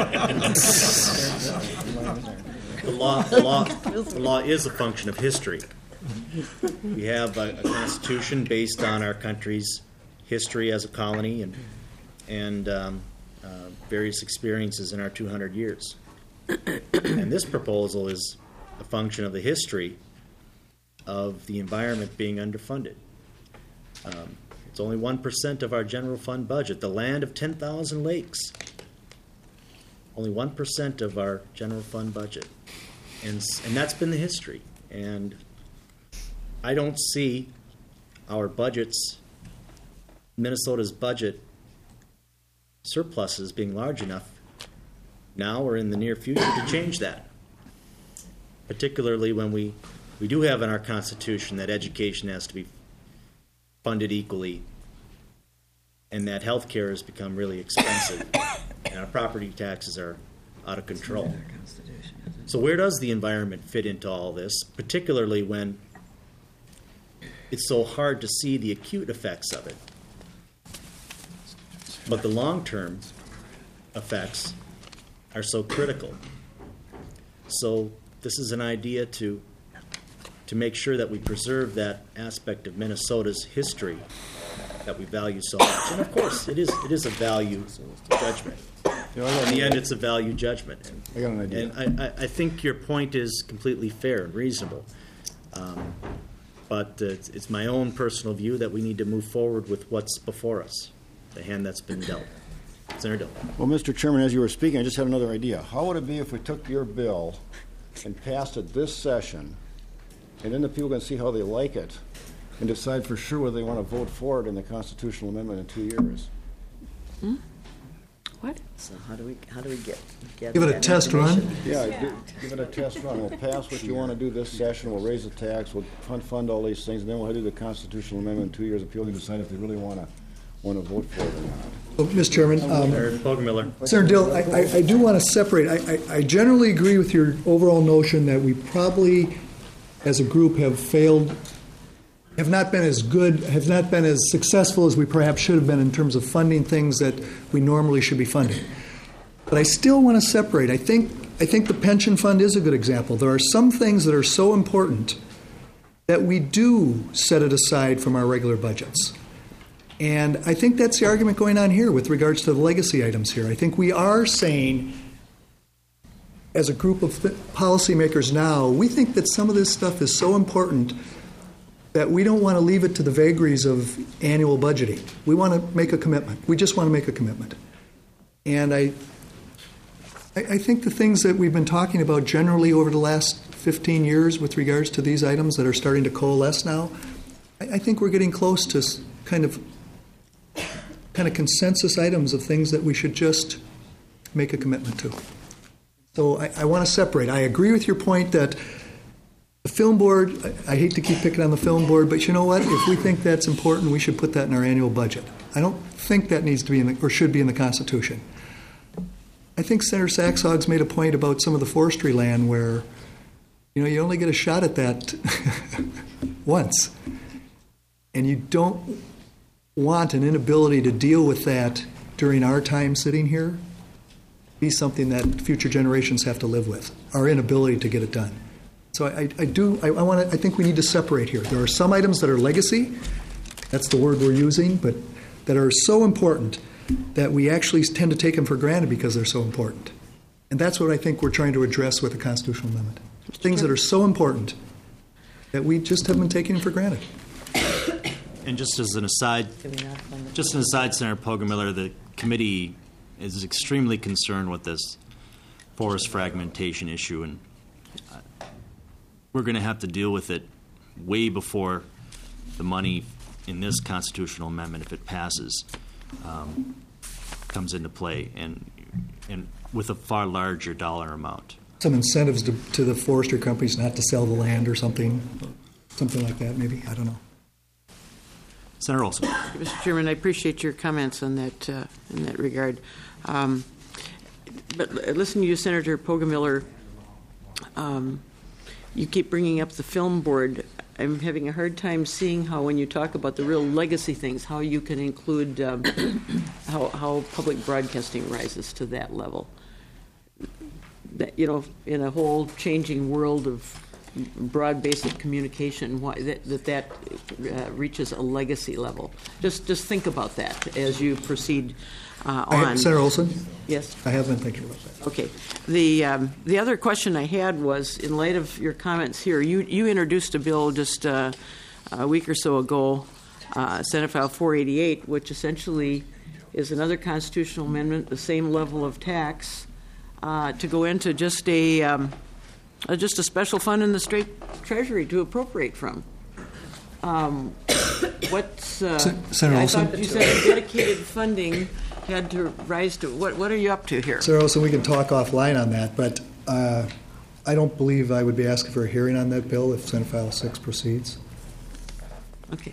law is a function of history. We have a constitution based on our country's history as a colony and various experiences in our 200 years. And this proposal is a function of the history of the environment being underfunded. It's only 1% of our general fund budget. The land of 10,000 lakes, only 1% of our general fund budget. And that's been the history. And I don't see our budgets, Minnesota's budget surpluses being large enough now or in the near future to change that. Particularly when we do have in our Constitution that education has to be funded equally and that health care has become really expensive and our property taxes are out of control. So where does the environment fit into all this, particularly when it's so hard to see the acute effects of it? But the long-term effects are so critical. So this is an idea to make sure that we preserve that aspect of Minnesota's history that we value so much. And of course, it is a value judgment. In the end, it's a value judgment. I got an idea. And I think your point is completely fair and reasonable. But it's my own personal view that we need to move forward with what's before us, the hand that's been dealt. Senator Dill. Well, Mr. Chairman, as you were speaking, I just had another idea. How would it be if we took your bill and passed it this session, and then the people can see how they like it, and decide for sure whether they want to vote for it in the constitutional amendment in 2 years? What? So how do we get Give it a that test run. information? Yeah, give it a test run. We'll pass what you want to do this session. We'll raise the tax. We'll fund all these things, and then we'll do the constitutional amendment in 2 years. And people can decide if they really want to vote for it or not. Well, Mr. Chairman, Senator Poggenmiller. Senator Dill, I do want to separate. I generally agree with your overall notion that we probably, as a group, have not been as good, have not been as successful as we perhaps should have been in terms of funding things that we normally should be funding. But I still want to separate. I think the pension fund is a good example. There are some things that are so important that we do set it aside from our regular budgets. And I think that's the argument going on here with regards to the legacy items here. I think we are saying, as a group of policymakers now, we think that some of this stuff is so important that we don't want to leave it to the vagaries of annual budgeting. We want to make a commitment. We just want to make a commitment. And I think the things that we've been talking about generally over the last 15 years with regards to these items that are starting to coalesce now, I think we're getting close to kind of consensus items of things that we should just make a commitment to. So I want to separate. I agree with your point that the film board, I hate to keep picking on the film board, but you know what? If we think that's important, we should put that in our annual budget. I don't think that needs to be or should be in the Constitution. I think Senator Saxog's made a point about some of the forestry land where, you only get a shot at that once. And you don't want an inability to deal with that during our time sitting here be something that future generations have to live with, our inability to get it done. So I think we need to separate here. There are some items that are legacy, that's the word we're using, but that are so important that we actually tend to take them for granted because they're so important. And that's what I think we're trying to address with the constitutional amendment. Things that are so important that we just have been taking them for granted. And just as an aside, Senator Poggemiller, the committee is extremely concerned with this forest fragmentation issue, and we're going to have to deal with it way before the money in this constitutional amendment, if it passes, comes into play, and with a far larger dollar amount. Some incentives to the forestry companies not to sell the land or something like that, maybe. I don't know. Senator Olson. Mr. Chairman, I appreciate your comments on that in that regard. But listen to you, Senator Poggemiller. You keep bringing up the film board. I'm having a hard time seeing how, when you talk about the real legacy things, how you can include how public broadcasting rises to that level. That, you know, in a whole changing world of broad basic communication, why that reaches a legacy level. Just think about that as you proceed on. Senator Olson? Yes? I have been thinking about that. Okay. The other question I had was, in light of your comments here, you introduced a bill just a week or so ago, Senate File 488, which essentially is another constitutional amendment, the same level of tax, to go into just a special fund in the state treasury to appropriate from. What's Senator I Olson? thought you said dedicated funding had to rise to. What are you up to here? Senator Olson, we can talk offline on that, but I don't believe I would be asking for a hearing on that bill if Senate File 6 proceeds. Okay.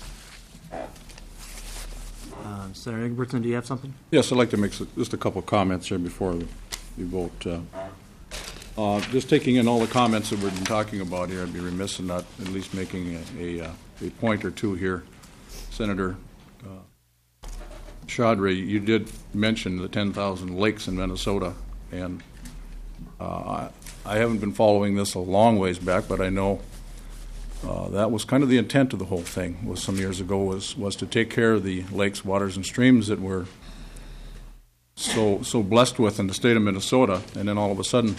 Senator Egbertson, do you have something? Yes, I'd like to make just a couple of comments here before we vote. Just taking in all the comments that we've been talking about here, I'd be remiss in not at least making a point or two here. Senator Chaudhry, you did mention the 10,000 lakes in Minnesota, and I haven't been following this a long ways back, but I know that was kind of the intent of the whole thing, was some years ago, was to take care of the lakes, waters, and streams that we're so blessed with in the state of Minnesota, and then all of a sudden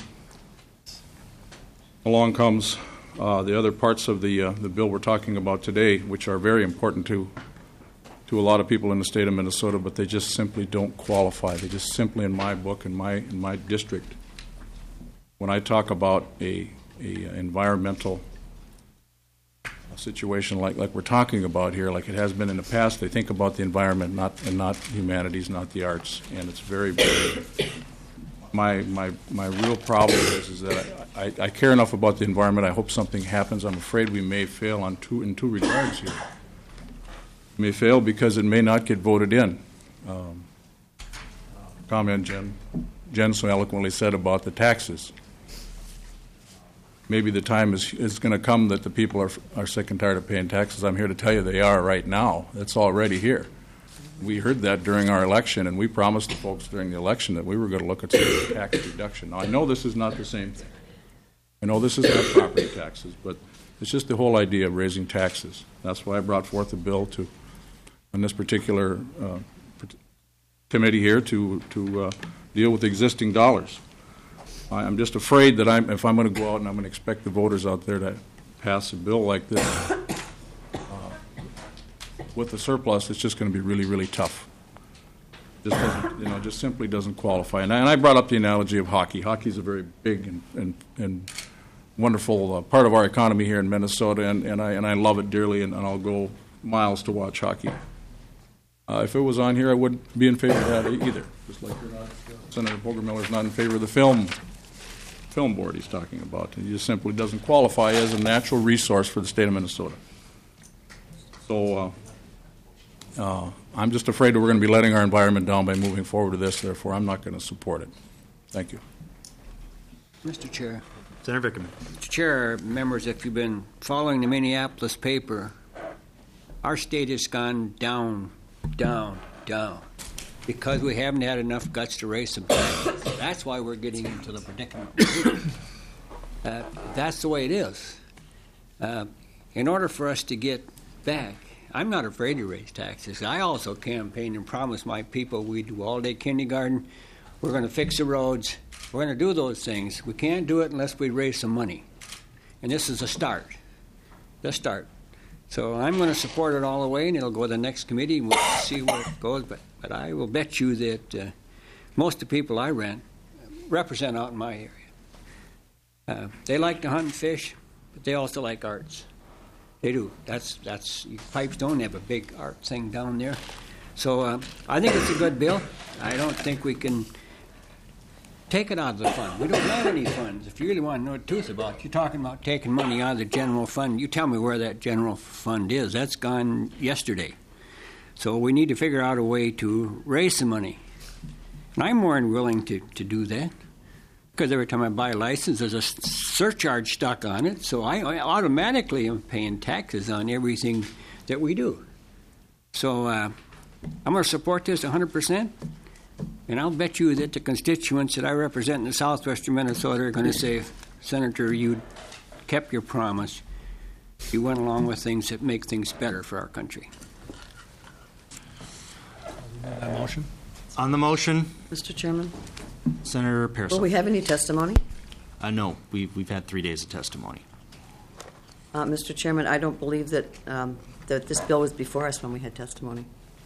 along comes the other parts of the bill we're talking about today, which are very important to a lot of people in the state of Minnesota, but they just simply don't qualify. They just simply, in my book, in my district, when I talk about a environmental situation like we're talking about here, like it has been in the past, they think about the environment, not humanities, not the arts, and it's very, very. My real problem is that I care enough about the environment. I hope something happens. I'm afraid we may fail in two regards here. We may fail because it may not get voted in. Comment Jen so eloquently said about the taxes. Maybe the time is going to come that the people are sick and tired of paying taxes. I'm here to tell you they are right now. It's already here. We heard that during our election, and we promised the folks during the election that we were going to look at some tax reduction. Now, I know this is not the same thing. I know this is not property taxes, but it's just the whole idea of raising taxes. That's why I brought forth a bill on this particular committee here to deal with existing dollars. I'm just afraid that if I'm going to go out and I'm going to expect the voters out there to pass a bill like this with the surplus, it's just going to be really, really tough. Just simply doesn't qualify. And I brought up the analogy of hockey. Hockey is a very big and wonderful part of our economy here in Minnesota, and I love it dearly, and I'll go miles to watch hockey. If it was on here, I wouldn't be in favor of that either. Just like Senator Poggemiller is not in favor of the film board he's talking about. He just simply doesn't qualify as a natural resource for the state of Minnesota. So I'm just afraid that we're going to be letting our environment down by moving forward with this. Therefore, I'm not going to support it. Thank you. Mr. Chair. Senator Vickerman. Mr. Chair, members, if you've been following the Minneapolis paper, our state has gone down, down, down, because we haven't had enough guts to raise some taxes. That's why we're getting into the predicament. That's the way it is. In order for us to get back, I'm not afraid to raise taxes. I also campaigned and promised my people we'd do all-day kindergarten. We're going to fix the roads. We're going to do those things. We can't do it unless we raise some money. And this is a start. The start. So I'm going to support it all the way, and it'll go to the next committee, and we'll see where it goes. But I will bet you that most of the people I represent out in my area, they like to hunt and fish, but they also like arts. They do. That's Pipestone. They have a big art thing down there. So I think it's a good bill. I don't think we can take it out of the fund. We don't have any funds. If you really want to know the truth about it, you're talking about taking money out of the general fund. You tell me where that general fund is. That's gone yesterday. So we need to figure out a way to raise some money. And I'm more than willing to do that, because every time I buy a license, there's a surcharge stuck on it. So I automatically am paying taxes on everything that we do. So I'm going to support this 100%. And I'll bet you that the constituents that I represent in the southwestern Minnesota are going to say, Senator, you kept your promise. You went along with things that make things better for our country. Motion? On the motion, Mr. Chairman, Senator will Pearson. we have any testimony? No, we've had 3 days of testimony. Mr. Chairman, I don't believe that that this bill was before us when we had testimony.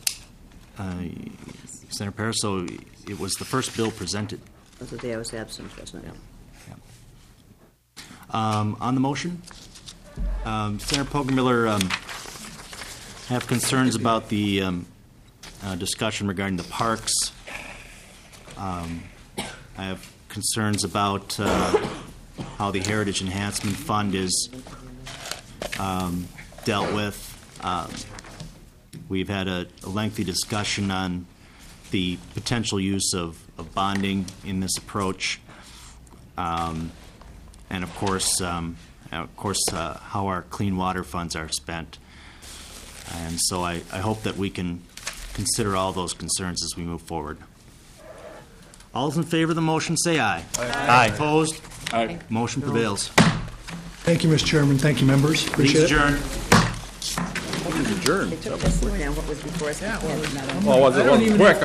Senator Paris, so it was the first bill presented. That was the day I was absent, wasn't it? On the motion, Senator Poggemiller, have concerns about the discussion regarding the parks. I have concerns about how the Heritage Enhancement Fund is dealt with. We've had a lengthy discussion on the potential use of bonding in this approach, and of course, how our clean water funds are spent. And so I hope that we can consider all those concerns as we move forward. All those in favor of the motion say aye. Aye. Opposed? Aye. Motion prevails. Thank you, Mr. Chairman. Thank you, members. Please Appreciate it. adjourn. They took testimony on what was before us before. Well, was it quick?